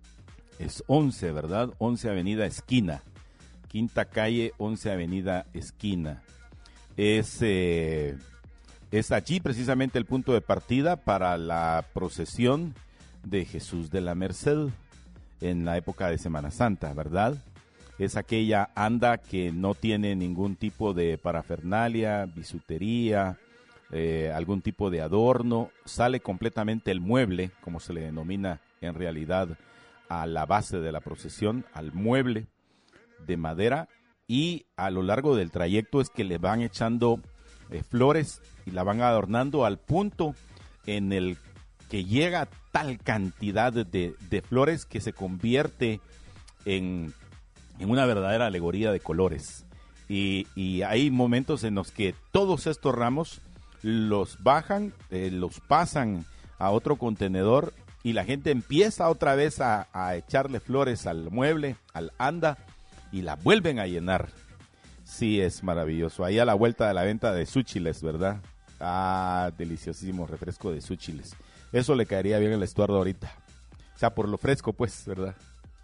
es once, ¿verdad? once Avenida Esquina. Quinta Calle, once Avenida Esquina. Es, eh, es allí precisamente el punto de partida para la procesión de Jesús de la Merced en la época de Semana Santa, ¿verdad? Es aquella anda que no tiene ningún tipo de parafernalia, bisutería, eh, algún tipo de adorno. Sale completamente el mueble, como se le denomina en realidad a la base de la procesión, al mueble de madera, y a lo largo del trayecto es que le van echando eh, flores y la van adornando al punto en el que llega tal cantidad de, de flores que se convierte en, en una verdadera alegoría de colores. Y, y hay momentos en los que todos estos ramos los bajan, eh, los pasan a otro contenedor y la gente empieza otra vez a, a echarle flores al mueble, al anda, y la vuelven a llenar. Sí, es maravilloso. Ahí a la vuelta de la venta de súchiles, ¿verdad? Ah, deliciosísimo refresco de súchiles. Eso le caería bien al Estuardo ahorita. O sea, por lo fresco, pues, ¿verdad?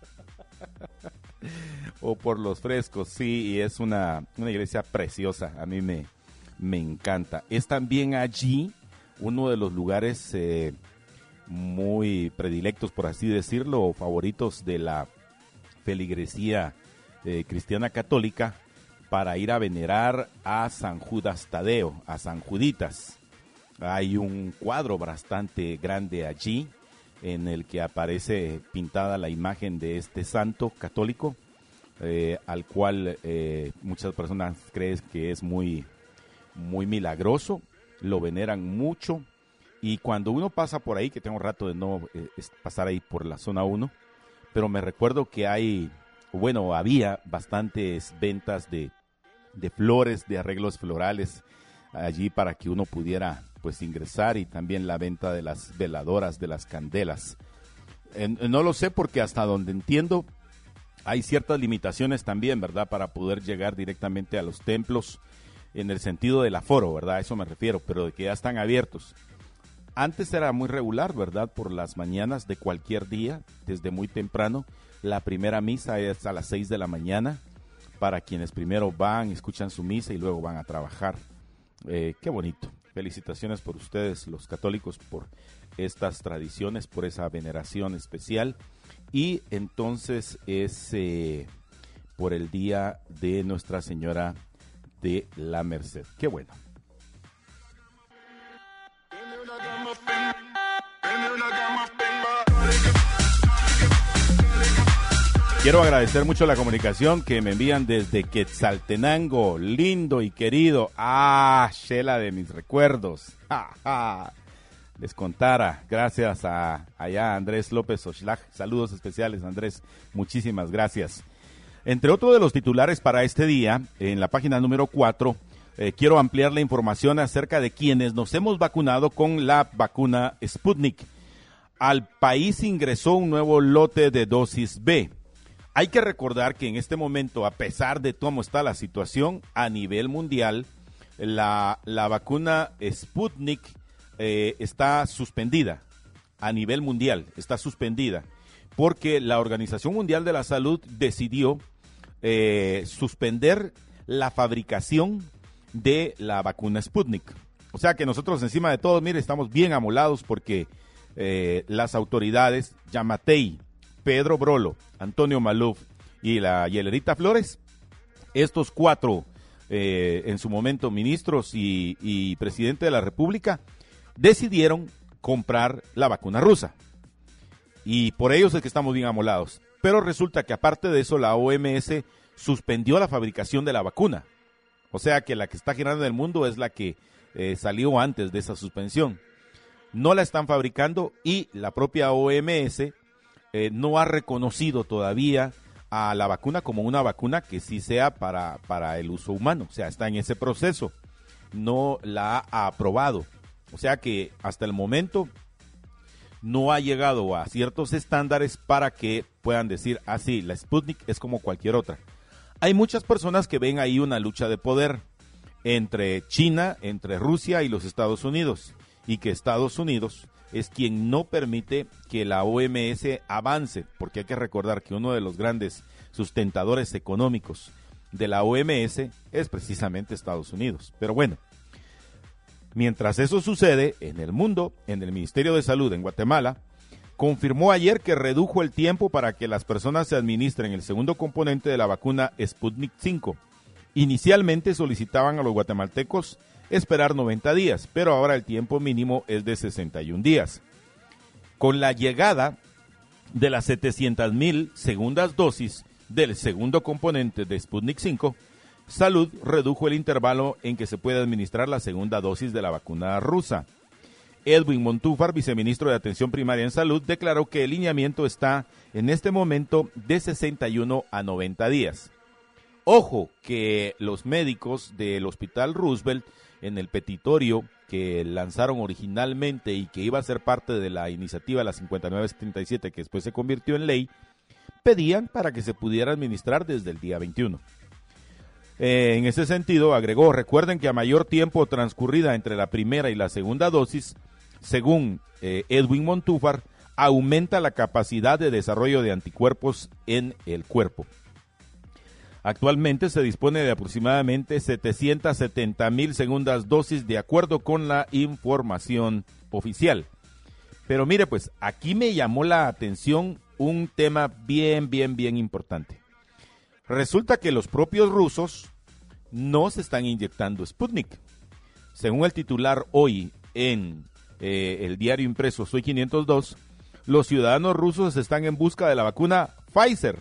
O por los frescos, sí, y es una, una iglesia preciosa. A mí me, me encanta. Es también allí uno de los lugares eh, muy predilectos, por así decirlo, o favoritos de la feligresía eh, cristiana católica, para ir a venerar a San Judas Tadeo, a San Juditas. Hay un cuadro bastante grande allí en el que aparece pintada la imagen de este santo católico, eh, al cual eh, muchas personas creen que es muy, muy milagroso, lo veneran mucho, y cuando uno pasa por ahí, que tengo rato de no eh, pasar ahí por la zona uno, pero me recuerdo que hay, bueno, había bastantes ventas de, de flores, de arreglos florales allí para que uno pudiera pues ingresar, y también la venta de las veladoras, de las candelas. Eh, no lo sé porque hasta donde entiendo hay ciertas limitaciones también, ¿verdad? Para poder llegar directamente a los templos en el sentido del aforo, ¿verdad? A eso me refiero, pero de que ya están abiertos. Antes era muy regular, ¿verdad? Por las mañanas de cualquier día, desde muy temprano. La primera misa es a las seis de la mañana para quienes primero van, escuchan su misa y luego van a trabajar. Eh, qué bonito. felicitaciones por ustedes, los católicos, por estas tradiciones, por esa veneración especial. Y entonces es eh, por el día de Nuestra Señora de la Merced. Qué bueno. Quiero agradecer mucho la comunicación que me envían desde Quetzaltenango, lindo y querido. Ah, Shela de mis recuerdos. Ja, ja. Les contara, gracias a allá Andrés López Oxlack. Saludos especiales, Andrés, muchísimas gracias. Entre otro de los titulares para este día, en la página número cuatro, eh, quiero ampliar la información acerca de quienes nos hemos vacunado con la vacuna Sputnik. Al país ingresó un nuevo lote de dosis B. Hay que recordar que en este momento, a pesar de cómo está la situación a nivel mundial, la, la vacuna Sputnik eh, está suspendida a nivel mundial, está suspendida, porque la Organización Mundial de la Salud decidió eh, suspender la fabricación de la vacuna Sputnik. O sea que nosotros encima de todo, mire, estamos bien amolados porque eh, las autoridades, Yamatei, Pedro Brolo, Antonio Maluf y la Yelerita Flores, estos cuatro eh, en su momento ministros y, y presidente de la República, decidieron comprar la vacuna rusa. Y por ello es que estamos bien amolados. Pero resulta que aparte de eso, la O M S suspendió la fabricación de la vacuna. O sea que la que está girando en el mundo es la que eh, salió antes de esa suspensión. No la están fabricando y la propia O M S Eh, no ha reconocido todavía a la vacuna como una vacuna que sí sea para, para el uso humano. O sea, está en ese proceso. No la ha aprobado. O sea que hasta el momento no ha llegado a ciertos estándares para que puedan decir, ah, sí, la Sputnik es como cualquier otra. Hay muchas personas que ven ahí una lucha de poder entre China, entre Rusia y los Estados Unidos. Y que Estados Unidos es quien no permite que la O M S avance, porque hay que recordar que uno de los grandes sustentadores económicos de la O M S es precisamente Estados Unidos. Pero bueno, mientras eso sucede en el mundo, en el Ministerio de Salud en Guatemala, confirmó ayer que redujo el tiempo para que las personas se administren el segundo componente de la vacuna Sputnik cinco. Inicialmente solicitaban a los guatemaltecos esperar noventa días, pero ahora el tiempo mínimo es de sesenta y un días. Con la llegada de las setecientas mil segundas dosis del segundo componente de Sputnik cinco, Salud redujo el intervalo en que se puede administrar la segunda dosis de la vacuna rusa. Edwin Montúfar, viceministro de Atención Primaria en Salud, declaró que el lineamiento está en este momento de sesenta y uno a noventa días. Ojo que los médicos del Hospital Roosevelt, en el petitorio que lanzaron originalmente y que iba a ser parte de la iniciativa la cincuenta y nueve setenta y siete, que después se convirtió en ley, pedían para que se pudiera administrar desde el día veintiuno. Eh, en ese sentido, agregó, recuerden que a mayor tiempo transcurrida entre la primera y la segunda dosis, según eh, Edwin Montúfar, aumenta la capacidad de desarrollo de anticuerpos en el cuerpo. Actualmente se dispone de aproximadamente setecientas setenta mil segundas dosis de acuerdo con la información oficial. Pero mire, pues aquí me llamó la atención un tema bien, bien, bien importante. Resulta que los propios rusos no se están inyectando Sputnik. Según el titular hoy en eh, el diario impreso Soy quinientos dos, los ciudadanos rusos están en busca de la vacuna Pfizer.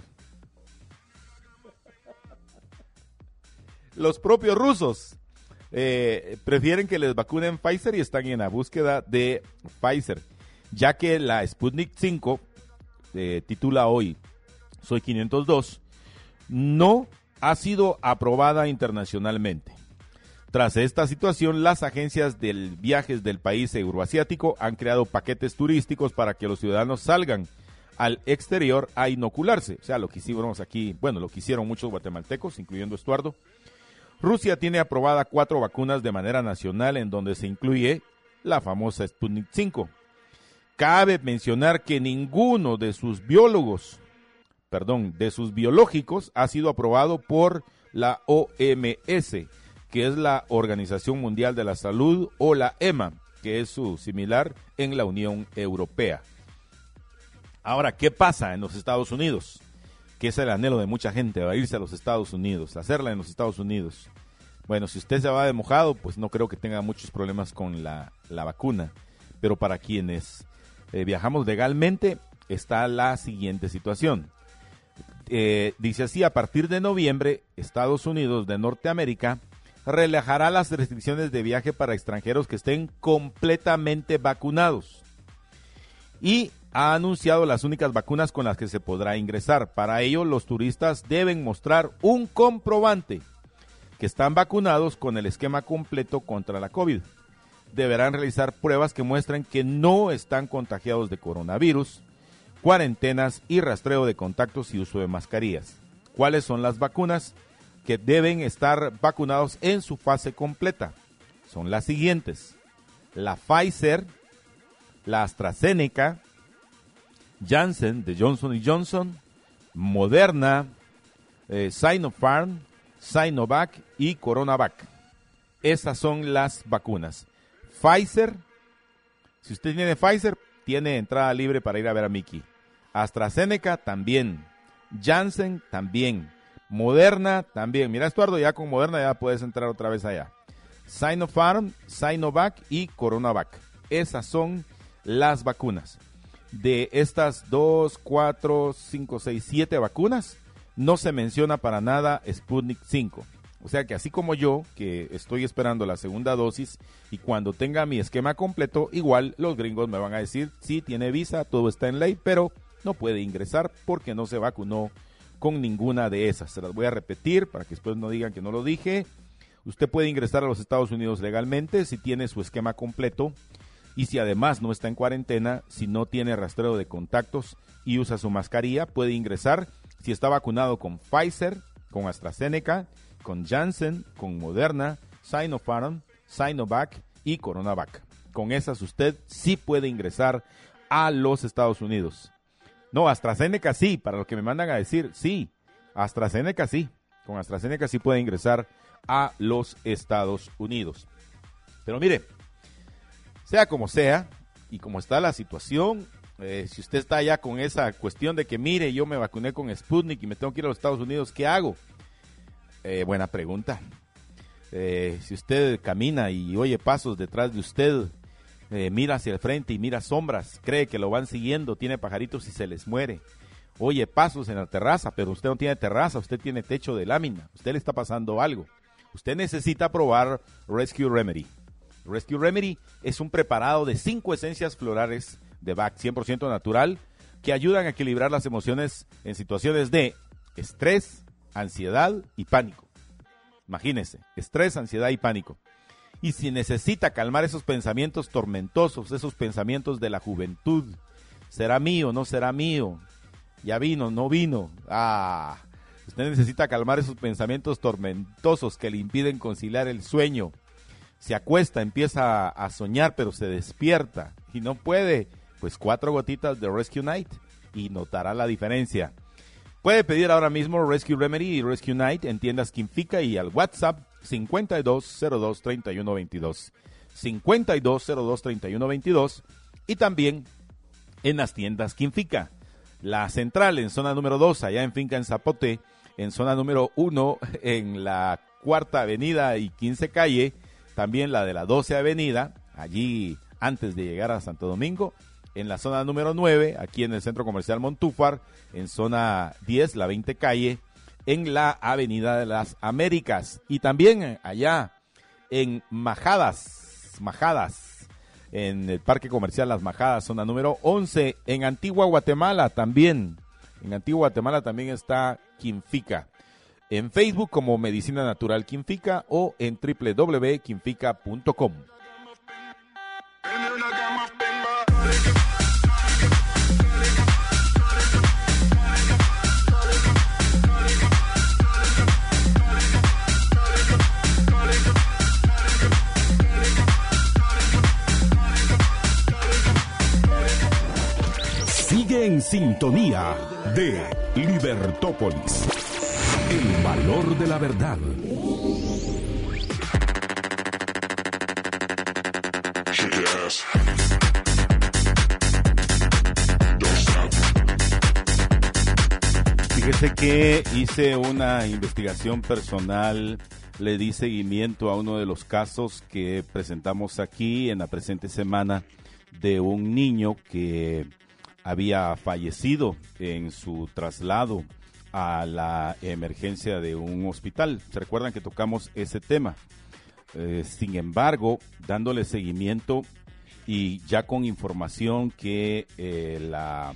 Los propios rusos eh, prefieren que les vacunen Pfizer y están en la búsqueda de Pfizer, ya que la Sputnik cinco, eh, titula hoy Soy quinientos dos, no ha sido aprobada internacionalmente. Tras esta situación, las agencias de viajes del país euroasiático han creado paquetes turísticos para que los ciudadanos salgan al exterior a inocularse. O sea, lo que hicimos aquí, bueno, lo que hicieron muchos guatemaltecos, incluyendo Estuardo. Rusia tiene aprobada cuatro vacunas de manera nacional, en donde se incluye la famosa Sputnik cinco. Cabe mencionar que ninguno de sus biólogos, perdón, de sus biológicos ha sido aprobado por la O M S, que que es la Organización Mundial de la Salud, o la E M A, que es su similar en la Unión Europea. Ahora, ¿qué pasa en los Estados Unidos? Que es el anhelo de mucha gente, va a irse a los Estados Unidos, hacerla en los Estados Unidos. Bueno, si usted se va de mojado, pues no creo que tenga muchos problemas con la, la vacuna. Pero para quienes eh, viajamos legalmente, está la siguiente situación. Eh, dice así: a partir de noviembre, Estados Unidos de Norteamérica relajará las restricciones de viaje para extranjeros que estén completamente vacunados. Y ha anunciado las únicas vacunas con las que se podrá ingresar. Para ello, los turistas deben mostrar un comprobante que están vacunados con el esquema completo contra la COVID. Deberán realizar pruebas que muestren que no están contagiados de coronavirus, cuarentenas y rastreo de contactos y uso de mascarillas. ¿Cuáles son las vacunas que deben estar vacunados en su fase completa? Son las siguientes: la Pfizer, la AstraZeneca, Janssen de Johnson y Johnson, Moderna, eh, Sinopharm, Sinovac y Coronavac. Esas son las vacunas. Pfizer, si usted tiene Pfizer, tiene entrada libre para ir a ver a Mickey. AstraZeneca también. Janssen también. Moderna también. Mira, Estuardo, ya con Moderna ya puedes entrar otra vez allá. Sinopharm, Sinovac y Coronavac. Esas son las vacunas. De estas dos, cuatro, cinco, seis, siete vacunas, no se menciona para nada Sputnik cinco. O sea que así como yo, que estoy esperando la segunda dosis, y cuando tenga mi esquema completo, igual los gringos me van a decir, sí, tiene visa, todo está en ley, pero no puede ingresar porque no se vacunó con ninguna de esas. Se las voy a repetir para que después no digan que no lo dije. Usted puede ingresar a los Estados Unidos legalmente si tiene su esquema completo y si además no está en cuarentena, si no tiene rastreo de contactos y usa su mascarilla, puede ingresar si está vacunado con Pfizer, con AstraZeneca, con Janssen, con Moderna, Sinopharm, Sinovac y Coronavac. Con esas usted sí puede ingresar a los Estados Unidos. No, AstraZeneca sí, para los que me mandan a decir, sí, AstraZeneca sí. Con AstraZeneca sí puede ingresar a los Estados Unidos. Pero mire, sea como sea, y como está la situación, eh, si usted está ya con esa cuestión de que, mire, yo me vacuné con Sputnik y me tengo que ir a los Estados Unidos, ¿qué hago? Eh, buena pregunta. Eh, si usted camina y oye pasos detrás de usted, eh, mira hacia el frente y mira sombras, cree que lo van siguiendo, tiene pajaritos y se les muere. Oye pasos en la terraza, pero usted no tiene terraza, usted tiene techo de lámina, usted le está pasando algo. Usted necesita probar Rescue Remedy. Rescue Remedy es un preparado de cinco esencias florales de Bach, cien por ciento natural, que ayudan a equilibrar las emociones en situaciones de estrés, ansiedad y pánico. Imagínese, estrés, ansiedad y pánico. Y si necesita calmar esos pensamientos tormentosos, esos pensamientos de la juventud, ¿será mío, no será mío? ¿Ya vino, no vino? Ah, usted necesita calmar esos pensamientos tormentosos que le impiden conciliar el sueño. Se acuesta, empieza a soñar, pero se despierta y no puede. Pues cuatro gotitas de Rescue Night y notará la diferencia. Puede pedir ahora mismo Rescue Remedy y Rescue Night en tiendas Quinfica y al WhatsApp cincuenta y dos cero dos treinta y uno veintidós. cincuenta y dos cero dos treinta y uno veintidós y también en las tiendas Quinfica. La central en zona número dos, allá en Finca en Zapote, en zona número uno, en la Cuarta Avenida y quince Calle, también la de la doce Avenida, allí antes de llegar a Santo Domingo, en la zona número nueve, aquí en el Centro Comercial Montúfar, en zona diez, la veinte Calle, en la Avenida de las Américas, y también allá en Majadas, Majadas, en el Parque Comercial Las Majadas, zona número once, en Antigua Guatemala también, en Antigua Guatemala también está Quinfica, en Facebook como Medicina Natural Quinfica o en doble u doble u doble u punto quinfica punto com. Sigue en sintonía de Libertópolis. El valor de la verdad. ass. Don't stop. Fíjese que hice una investigación personal, le di seguimiento a uno de los casos que presentamos aquí en la presente semana de un niño que había fallecido en su traslado a la emergencia de un hospital. ¿Se recuerdan que tocamos ese tema? Eh, sin embargo, dándole seguimiento y ya con información que eh, la,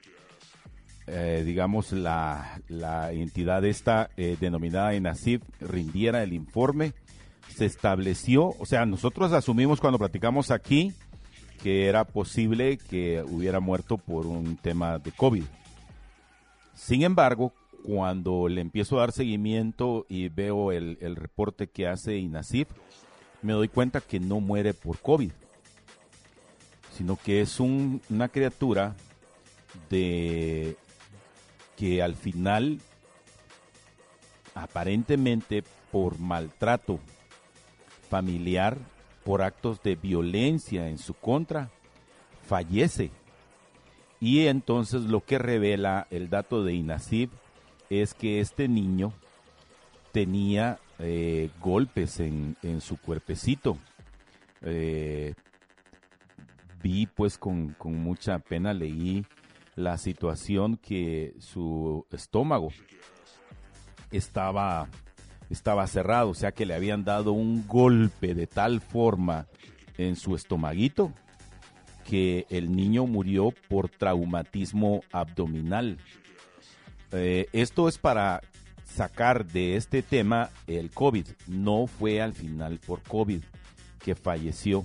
eh, digamos, la, la entidad esta eh, denominada ENASIF rindiera el informe, se estableció, o sea, nosotros asumimos cuando platicamos aquí que era posible que hubiera muerto por un tema de COVID. Sin embargo, cuando le empiezo a dar seguimiento y veo el, el reporte que hace INASIF, me doy cuenta que no muere por COVID, sino que es un, una criatura de que al final, aparentemente por maltrato familiar, por actos de violencia en su contra, fallece. Y entonces lo que revela el dato de INASIF es que este niño tenía eh, golpes en, en su cuerpecito. Eh, vi pues con, con mucha pena, leí la situación que su estómago estaba... estaba cerrado, o sea que le habían dado un golpe de tal forma en su estomaguito que el niño murió por traumatismo abdominal. Eh, esto es para sacar de este tema el COVID. No fue al final por COVID que falleció.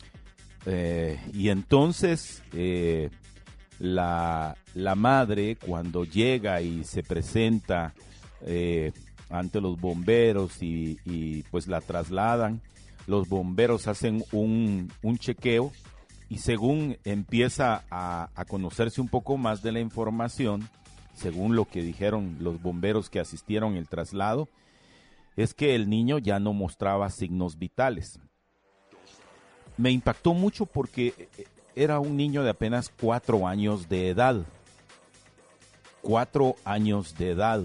Eh, y entonces eh, la, la madre, cuando llega y se presenta eh, ante los bomberos y, y pues la trasladan, los bomberos hacen un, un chequeo y según empieza a, a conocerse un poco más de la información, según lo que dijeron los bomberos que asistieron el traslado, es que el niño ya no mostraba signos vitales. Me impactó mucho porque era un niño de apenas cuatro años de edad. Cuatro años de edad.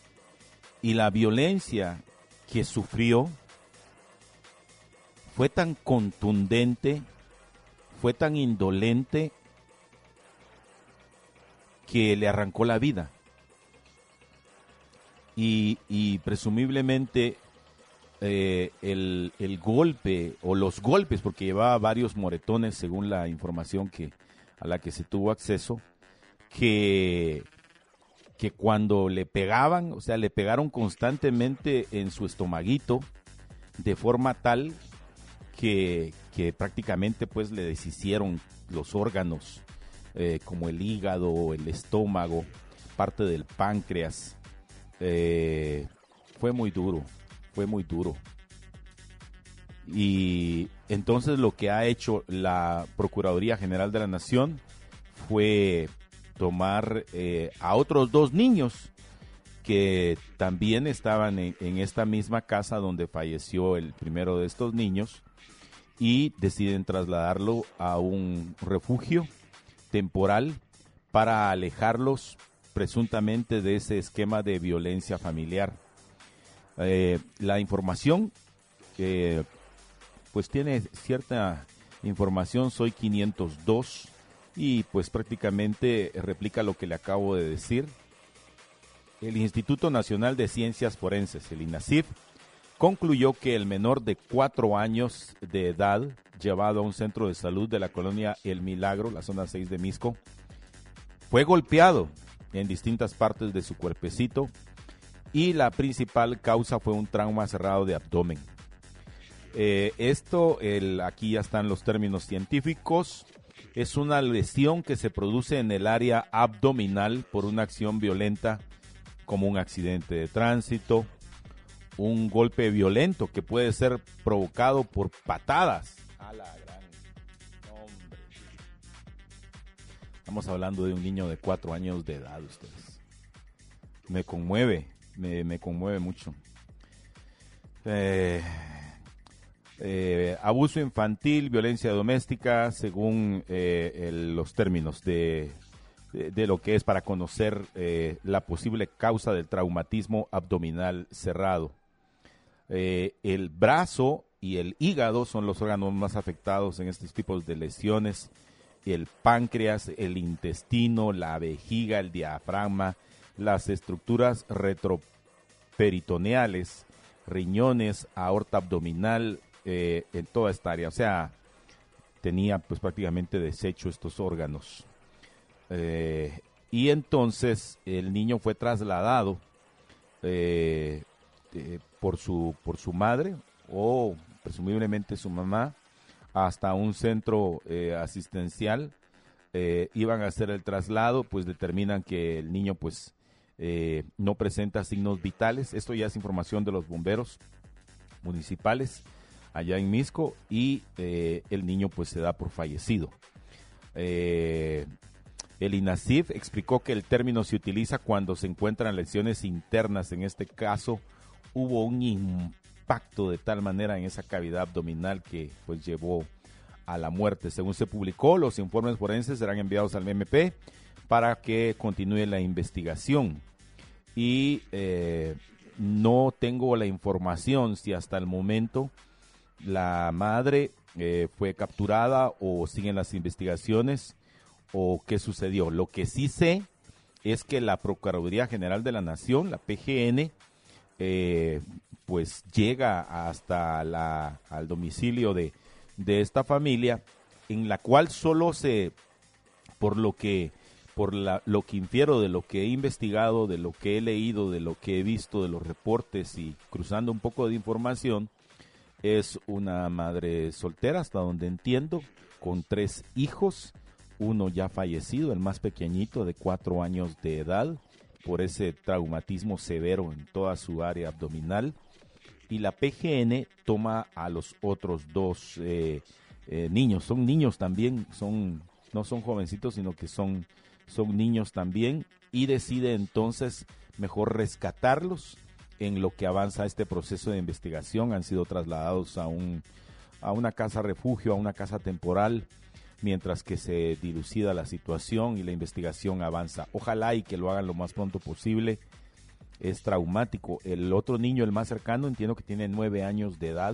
Y la violencia que sufrió fue tan contundente, fue tan indolente, que le arrancó la vida. Y, y presumiblemente eh, el, el golpe, o los golpes, porque llevaba varios moretones según la información que, a la que se tuvo acceso, que... que cuando le pegaban, o sea, le pegaron constantemente en su estomaguito, de forma tal que, que prácticamente pues le deshicieron los órganos, eh, como el hígado, el estómago, parte del páncreas. Eh, fue muy duro, fue muy duro. Y entonces lo que ha hecho la Procuraduría General de la Nación fue tomar eh, a otros dos niños que también estaban en, en esta misma casa donde falleció el primero de estos niños y deciden trasladarlo a un refugio temporal para alejarlos presuntamente de ese esquema de violencia familiar. Eh, la información que pues tiene cierta información, soy quinientos dos, y pues prácticamente replica lo que le acabo de decir. El Instituto Nacional de Ciencias Forenses, el INASIF, concluyó que el menor de cuatro años de edad, llevado a un centro de salud de la colonia El Milagro, la zona seis de Misco, fue golpeado en distintas partes de su cuerpecito y la principal causa fue un trauma cerrado de abdomen. Eh, esto, el, aquí ya están los términos científicos. Es una lesión que se produce en el área abdominal por una acción violenta como un accidente de tránsito, un golpe violento que puede ser provocado por patadas. A la gran hombre. Estamos hablando de un niño de cuatro años de edad, ustedes. Me conmueve, me, me conmueve mucho. Eh, eh, abuso infantil, violencia doméstica, según eh, el, los términos de, de, de lo que es para conocer eh, la posible causa del traumatismo abdominal cerrado. Eh, el brazo y el hígado son los órganos más afectados en estos tipos de lesiones. El páncreas, el intestino, la vejiga, el diafragma, las estructuras retroperitoneales, riñones, aorta abdominal, eh, en toda esta área. O sea, tenía pues prácticamente deshecho estos órganos. Eh, y entonces el niño fue trasladado eh, eh, por su por su madre o presumiblemente su mamá hasta un centro eh, asistencial. Eh, iban a hacer el traslado, pues determinan que el niño pues eh, no presenta signos vitales. Esto ya es información de los bomberos municipales allá en Misco, y eh, el niño pues se da por fallecido. Eh, el INASIF explicó que el término se utiliza cuando se encuentran lesiones internas. En este caso hubo un impacto de tal manera en esa cavidad abdominal que pues llevó a la muerte. Según se publicó, los informes forenses serán enviados al M P para que continúe la investigación. Y eh, no tengo la información si hasta el momento la madre eh, fue capturada o siguen las investigaciones o qué sucedió. Lo que sí sé es que la Procuraduría General de la Nación, la P G N, eh, pues llega hasta la, al domicilio de, de esta familia, en la cual solo se, por lo que por la, lo que infiero de lo que he investigado, de lo que he leído, de lo que he visto, de los reportes y cruzando un poco de información, es una madre soltera, hasta donde entiendo, con tres hijos, uno ya fallecido, el más pequeñito de cuatro años de edad, por ese traumatismo severo en toda su área abdominal, y la P G N toma a los otros dos eh, eh, niños, son niños también, son no son jovencitos, sino que son, son niños también, y decide entonces mejor rescatarlos. En lo que avanza este proceso de investigación, han sido trasladados a un a una casa refugio, a una casa temporal, mientras que se dilucida la situación y la investigación avanza. Ojalá y que lo hagan lo más pronto posible. Es traumático. El otro niño, el más cercano, entiendo que tiene nueve años de edad.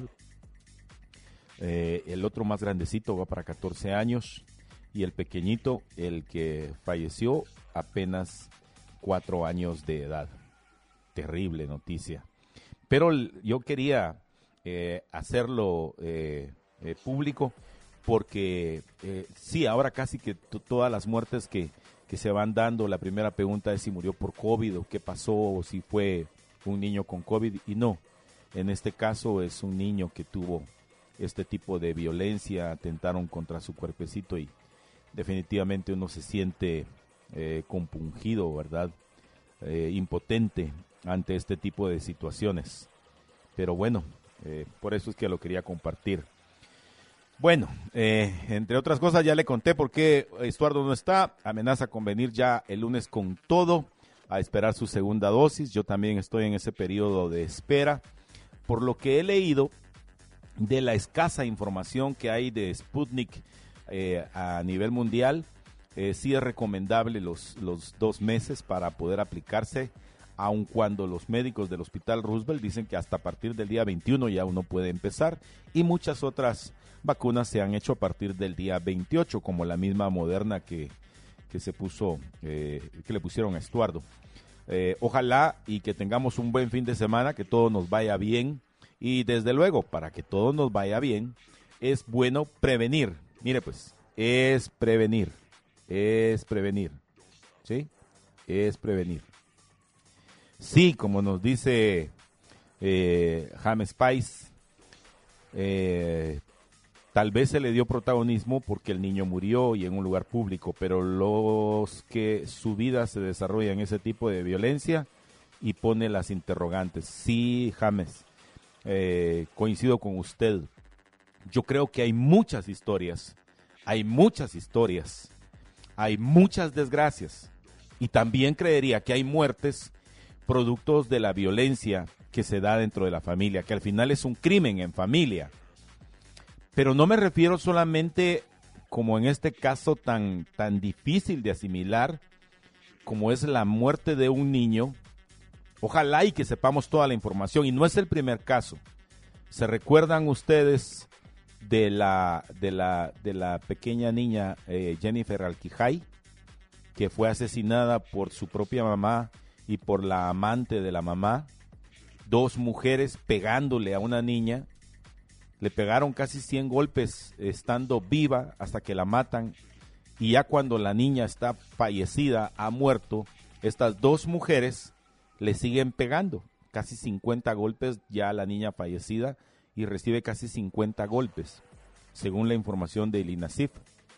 Eh, el otro más grandecito va para catorce años. Y el pequeñito, el que falleció, apenas cuatro años de edad. Terrible noticia. Pero yo quería eh, hacerlo eh, eh, público porque eh, sí, ahora casi que t- todas las muertes que, que se van dando, la primera pregunta es si murió por COVID o qué pasó, o si fue un niño con COVID, y no. En este caso es un niño que tuvo este tipo de violencia, atentaron contra su cuerpecito y definitivamente uno se siente eh, compungido, ¿verdad? Eh, impotente ante este tipo de situaciones. Pero bueno, eh, por eso es que lo quería compartir. Bueno, eh, entre otras cosas ya le conté por qué Estuardo no está. Amenaza con venir ya el lunes con todo a esperar su segunda dosis. Yo también estoy en ese periodo de espera. Por lo que he leído de la escasa información que hay de Sputnik eh, a nivel mundial, eh, sí es recomendable los, los dos meses para poder aplicarse, aun cuando los médicos del Hospital Roosevelt dicen que hasta a partir del día veintiuno ya uno puede empezar, y muchas otras vacunas se han hecho a partir del día veintiocho, como la misma Moderna que, que se puso, eh, que le pusieron a Estuardo. Eh, ojalá y que tengamos un buen fin de semana, que todo nos vaya bien, y desde luego, para que todo nos vaya bien, es bueno prevenir. Mire pues, es prevenir, es prevenir, ¿sí? Es prevenir. Sí, como nos dice eh, James Spice, eh, tal vez se le dio protagonismo porque el niño murió y en un lugar público, pero los que su vida se desarrolla en ese tipo de violencia, y pone las interrogantes. Sí, James, eh, coincido con usted. Yo creo que hay muchas historias, hay muchas historias, hay muchas desgracias, y también creería que hay muertes productos de la violencia que se da dentro de la familia, que al final es un crimen en familia. Pero no me refiero solamente, como en este caso tan, tan difícil de asimilar, como es la muerte de un niño. Ojalá y que sepamos toda la información, y no es el primer caso. ¿Se recuerdan ustedes de la, de la, de la pequeña niña eh, Jennifer Alquijay, que fue asesinada por su propia mamá y por la amante de la mamá? Dos mujeres pegándole a una niña, le pegaron casi cien golpes estando viva hasta que la matan, y ya cuando la niña está fallecida, ha muerto, estas dos mujeres le siguen pegando, casi cincuenta golpes ya la niña fallecida, y recibe casi cincuenta golpes, según la información del INASIF.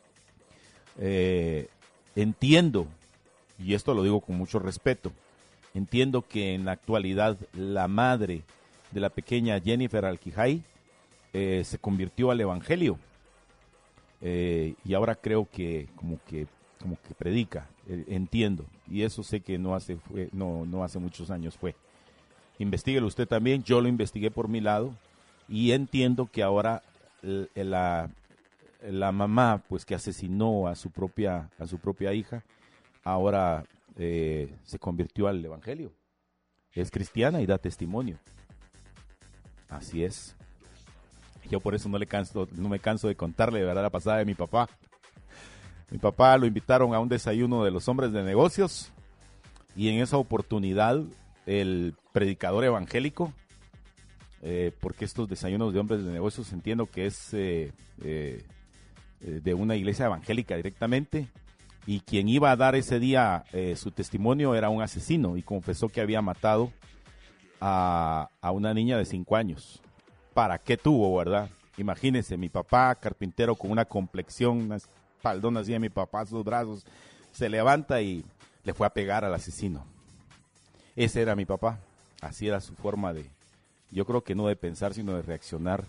Eh, entiendo, y esto lo digo con mucho respeto, entiendo que en la actualidad la madre de la pequeña Jennifer Alquijay eh, se convirtió al evangelio, eh, y ahora creo que como que como que predica, eh, entiendo, y eso sé que no hace fue, no no hace muchos años fue. Investíguelo usted también, yo lo investigué por mi lado, y entiendo que ahora l- la la mamá, pues, que asesinó a su propia a su propia hija, ahora eh, se convirtió al evangelio, es cristiana y da testimonio. Así es. Yo por eso no le canso, no me canso de contarle de verdad la pasada de mi papá. Mi papá lo invitaron a un desayuno de los hombres de negocios, y en esa oportunidad el predicador evangélico, eh, porque estos desayunos de hombres de negocios entiendo que es eh, eh, de una iglesia evangélica directamente, y quien iba a dar ese día eh, su testimonio era un asesino, y confesó que había matado a, a una niña de cinco años. ¿Para qué tuvo, verdad? Imagínense, mi papá, carpintero con una complexión, una espaldona así de mi papá, sus brazos, se levanta y le fue a pegar al asesino. Ese era mi papá, así era su forma de, yo creo que no de pensar, sino de reaccionar.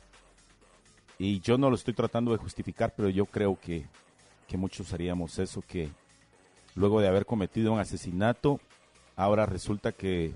Y yo no lo estoy tratando de justificar, pero yo creo que, que muchos haríamos eso, que luego de haber cometido un asesinato, ahora resulta que,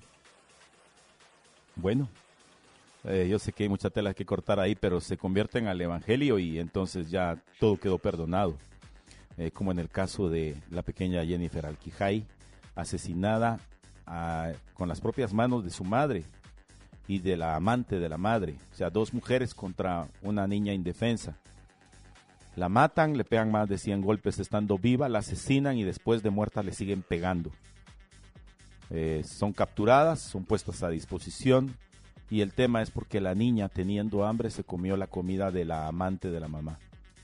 bueno, eh, yo sé que hay mucha tela que cortar ahí, pero se convierten al evangelio y entonces ya todo quedó perdonado. Eh, como en el caso de la pequeña Jennifer Alquijay, asesinada a, con las propias manos de su madre y de la amante de la madre. O sea, dos mujeres contra una niña indefensa. La matan, le pegan más de cien golpes estando viva, la asesinan y después de muerta le siguen pegando. Eh, son capturadas, son puestas a disposición, y el tema es porque la niña, teniendo hambre, se comió la comida de la amante de la mamá.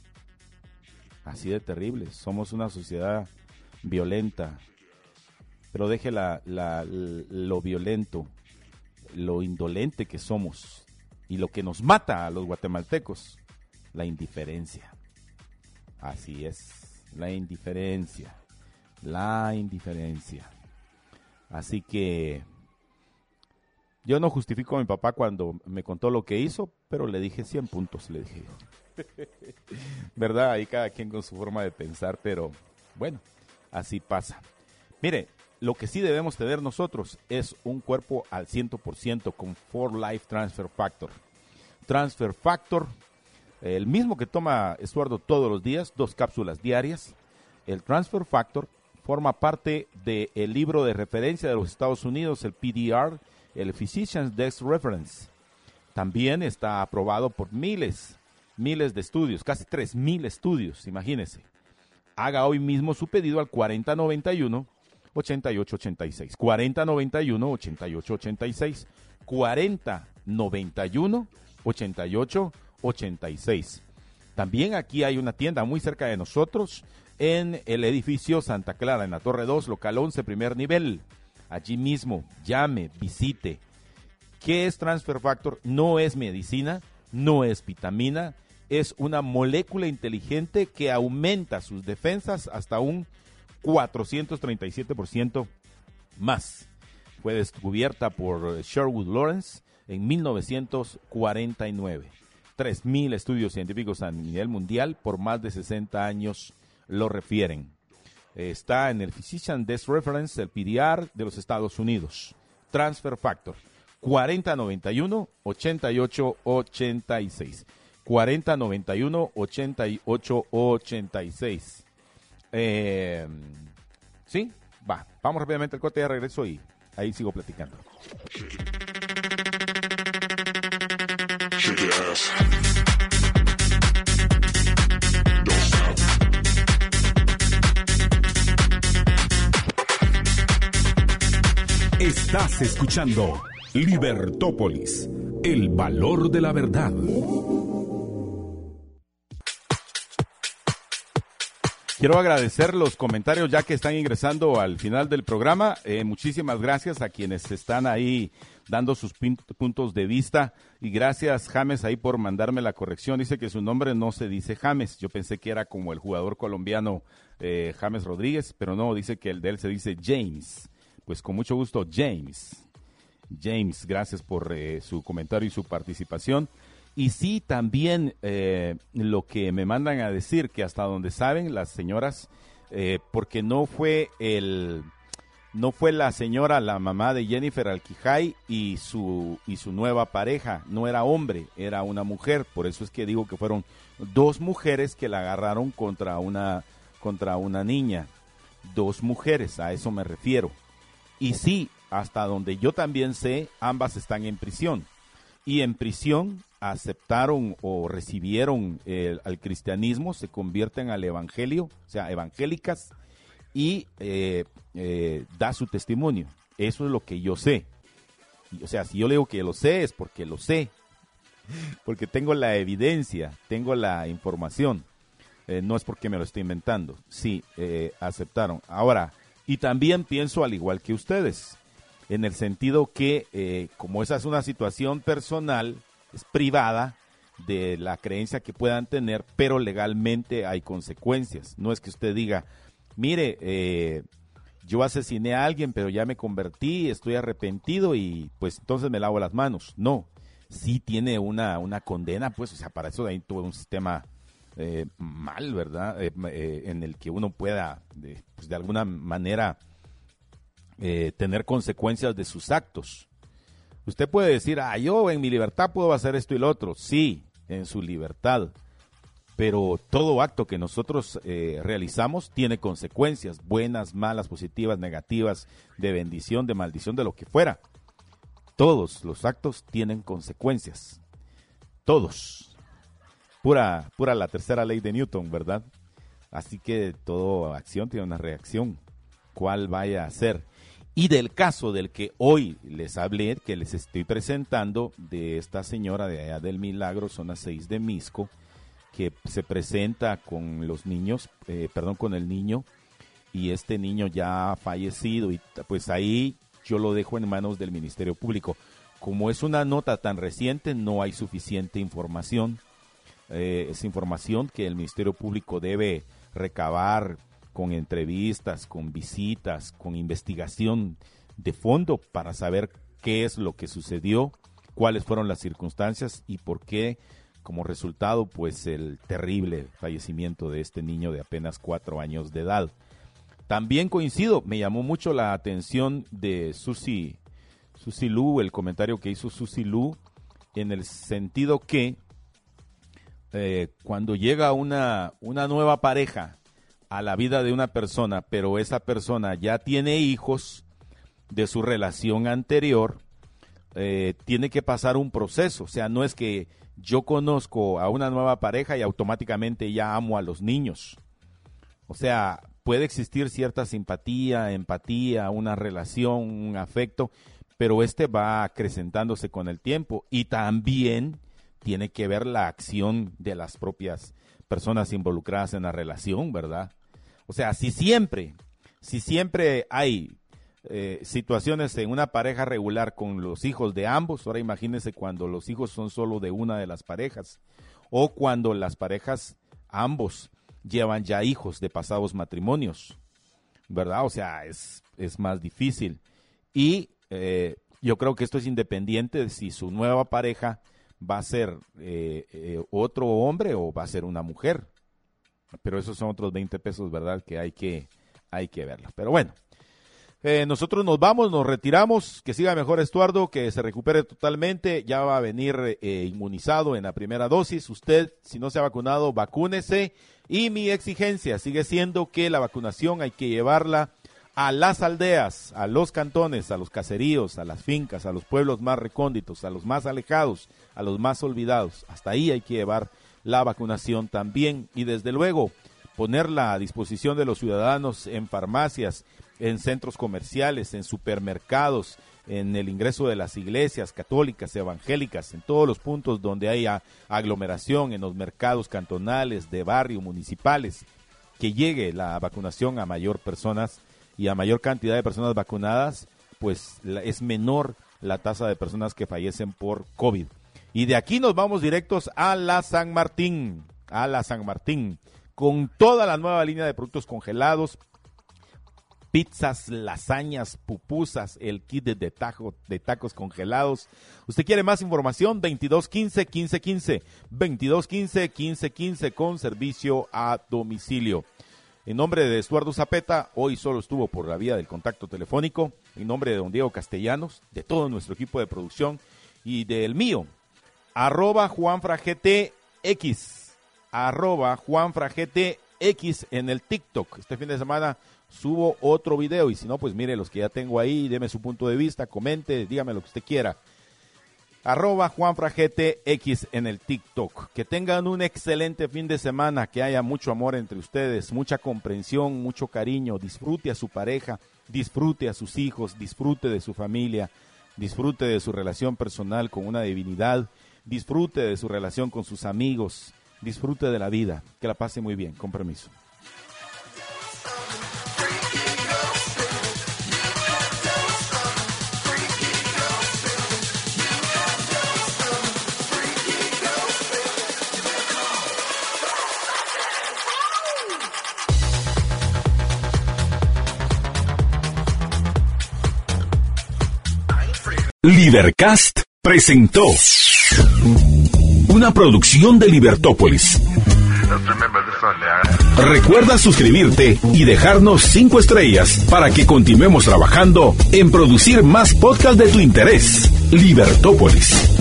Así de terrible. Somos una sociedad violenta, pero deje la, la, lo violento, lo indolente que somos, y lo que nos mata a los guatemaltecos, la indiferencia. Así es, la indiferencia, la indiferencia. Así que yo no justifico a mi papá cuando me contó lo que hizo, pero le dije cien puntos, le dije yo. ¿Verdad? Ahí cada quien con su forma de pensar, pero bueno, así pasa. Mire, lo que sí debemos tener nosotros es un cuerpo al cien por ciento con For Life Transfer Factor. Transfer Factor, el mismo que toma Estuardo todos los días, dos cápsulas diarias. El Transfer Factor forma parte del libro de referencia de los Estados Unidos, el P D R, el Physician's Desk Reference. También está aprobado por miles, miles de estudios, casi tres mil estudios, imagínese. Haga hoy mismo su pedido al cuarenta noventa y uno, ochenta y ocho ochenta y seis. cuarenta noventa y uno, ochenta y ocho ochenta y seis. cuarenta noventa y uno, ochenta y ocho ochenta y seis. También aquí hay una tienda muy cerca de nosotros en el edificio Santa Clara, en la Torre dos, local once, primer nivel. Allí mismo, llame, visite. ¿Qué es Transfer Factor? No es medicina, no es vitamina, es una molécula inteligente que aumenta sus defensas hasta un cuatrocientos treinta y siete por ciento más. Fue descubierta por Sherwood Lawrence en mil novecientos cuarenta y nueve. tres mil estudios científicos a nivel mundial por más de sesenta años lo refieren. Está en el Physician Desk Reference, el P D R de los Estados Unidos. Transfer Factor, cuarenta noventa y uno, ochenta y ocho ochenta y seis. cuarenta noventa y uno ochenta y ocho ochenta y seis. Eh, sí, va, vamos rápidamente al corte de regreso y ahí sigo platicando. Shake your ass. Don't stop. Estás escuchando Libertópolis, el valor de la verdad. Quiero agradecer los comentarios ya que están ingresando al final del programa. Eh, muchísimas gracias a quienes están ahí dando sus pin- puntos de vista. Y gracias, James, ahí por mandarme la corrección. Dice que su nombre no se dice James. Yo pensé que era como el jugador colombiano eh, James Rodríguez, pero no, dice que el de él se dice James. Pues con mucho gusto, James. James, gracias por eh, su comentario y su participación. Y sí, también eh, lo que me mandan a decir, que hasta donde saben las señoras, eh, porque no fue el, no fue la señora, la mamá de Jennifer Alquijay y su y su nueva pareja, no era hombre, era una mujer. Por eso es que digo que fueron dos mujeres que la agarraron contra una contra una niña, dos mujeres, a eso me refiero. Y sí, hasta donde yo también sé, ambas están en prisión. Y en prisión aceptaron o recibieron el, al cristianismo, se convierten al evangelio, o sea, evangélicas, y eh, eh, da su testimonio. Eso es lo que yo sé. O sea, si yo le digo que lo sé, es porque lo sé, porque tengo la evidencia, tengo la información. Eh, no es porque me lo estoy inventando. Sí, eh, aceptaron. Ahora, y también pienso al igual que ustedes, en el sentido que eh, como esa es una situación personal, es privada de la creencia que puedan tener, pero legalmente hay consecuencias. No es que usted diga, mire, eh, yo asesiné a alguien, pero ya me convertí, estoy arrepentido y pues entonces me lavo las manos. No, sí tiene una, una condena, pues, o sea, para eso hay todo un sistema eh, mal, ¿verdad? Eh, eh, en el que uno pueda, eh, pues, de alguna manera, Eh, tener consecuencias de sus actos. Usted puede decir, ah, yo en mi libertad puedo hacer esto y lo otro. Sí, en su libertad. Pero todo acto que nosotros eh, realizamos tiene consecuencias, buenas, malas, positivas, negativas, de bendición, de maldición, de lo que fuera. Todos los actos tienen consecuencias. Todos. Pura, pura la tercera ley de Newton, ¿verdad? Así que toda acción tiene una reacción. ¿Cuál vaya a ser? Y del caso del que hoy les hablé, que les estoy presentando, de esta señora de allá del Milagro, zona seis de Misco, que se presenta con los niños, eh, perdón, con el niño, y este niño ya ha fallecido, y pues ahí yo lo dejo en manos del Ministerio Público. Como es una nota tan reciente, no hay suficiente información. Eh, es información que el Ministerio Público debe recabar con entrevistas, con visitas, con investigación de fondo para saber qué es lo que sucedió, cuáles fueron las circunstancias y por qué, como resultado, pues el terrible fallecimiento de este niño de apenas cuatro años de edad. También coincido, me llamó mucho la atención de Susi, Susi Lu, el comentario que hizo Susi Lu, en el sentido que eh, cuando llega una, una nueva pareja a la vida de una persona, pero esa persona ya tiene hijos de su relación anterior, eh, tiene que pasar un proceso. O sea, no es que yo conozco a una nueva pareja y automáticamente ya amo a los niños. O sea, puede existir cierta simpatía, empatía, una relación, un afecto, pero este va acrecentándose con el tiempo y también tiene que ver la acción de las propias personas involucradas en la relación, ¿verdad? O sea, si siempre, si siempre hay eh, situaciones en una pareja regular con los hijos de ambos, ahora imagínense cuando los hijos son solo de una de las parejas, o cuando las parejas, ambos, llevan ya hijos de pasados matrimonios, ¿verdad? O sea, es, es más difícil. Y eh, yo creo que esto es independiente de si su nueva pareja va a ser eh, eh, otro hombre o va a ser una mujer. Pero esos son otros veinte pesos, ¿verdad? Que hay que, hay que verlo. Pero bueno, Eh, nosotros nos vamos, nos retiramos, que siga mejor Estuardo, que se recupere totalmente, ya va a venir eh, inmunizado en la primera dosis. Usted, si no se ha vacunado, vacúnese. Y mi exigencia sigue siendo que la vacunación hay que llevarla a las aldeas, a los cantones, a los caseríos, a las fincas, a los pueblos más recónditos, a los más alejados, a los más olvidados. Hasta ahí hay que llevar la vacunación también y desde luego ponerla a disposición de los ciudadanos en farmacias, en centros comerciales, en supermercados, en el ingreso de las iglesias católicas, evangélicas, en todos los puntos donde haya aglomeración, en los mercados cantonales, de barrio, municipales, que llegue la vacunación a mayor personas y a mayor cantidad de personas vacunadas, pues la, es menor la tasa de personas que fallecen por COVID. Y de aquí nos vamos directos a la San Martín, a la San Martín, con toda la nueva línea de productos congelados, pizzas, lasañas, pupusas, el kit de, de, tajo, de tacos congelados. ¿Usted quiere más información? veintidós quince, quince quince, veintidós quince, quince quince con servicio a domicilio. En nombre de Estuardo Zapeta, hoy solo estuvo por la vía del contacto telefónico. En nombre de don Diego Castellanos, de todo nuestro equipo de producción y del mío, arroba JuanfraGTX, arroba JuanfraGTX en el TikTok. Este fin de semana subo otro video y si no, pues mire los que ya tengo ahí, deme su punto de vista, comente, dígame lo que usted quiera. Arroba JuanfraGTX en el TikTok. Que tengan un excelente fin de semana, que haya mucho amor entre ustedes, mucha comprensión, mucho cariño. Disfrute a su pareja, disfrute a sus hijos, disfrute de su familia, disfrute de su relación personal con una divinidad, disfrute de su relación con sus amigos, disfrute de la vida. Que la pase muy bien. Con permiso. Libercast presentó una producción de Libertópolis. Recuerda suscribirte y dejarnos cinco estrellas para que continuemos trabajando en producir más podcasts de tu interés. Libertópolis.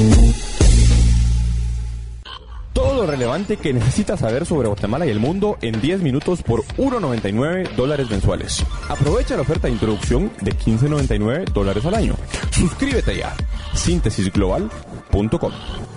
Todo lo relevante que necesitas saber sobre Guatemala y el mundo en diez minutos por uno noventa y nueve dólares mensuales. Aprovecha la oferta de introducción de quince noventa y nueve dólares al año. Suscríbete ya. síntesis global punto com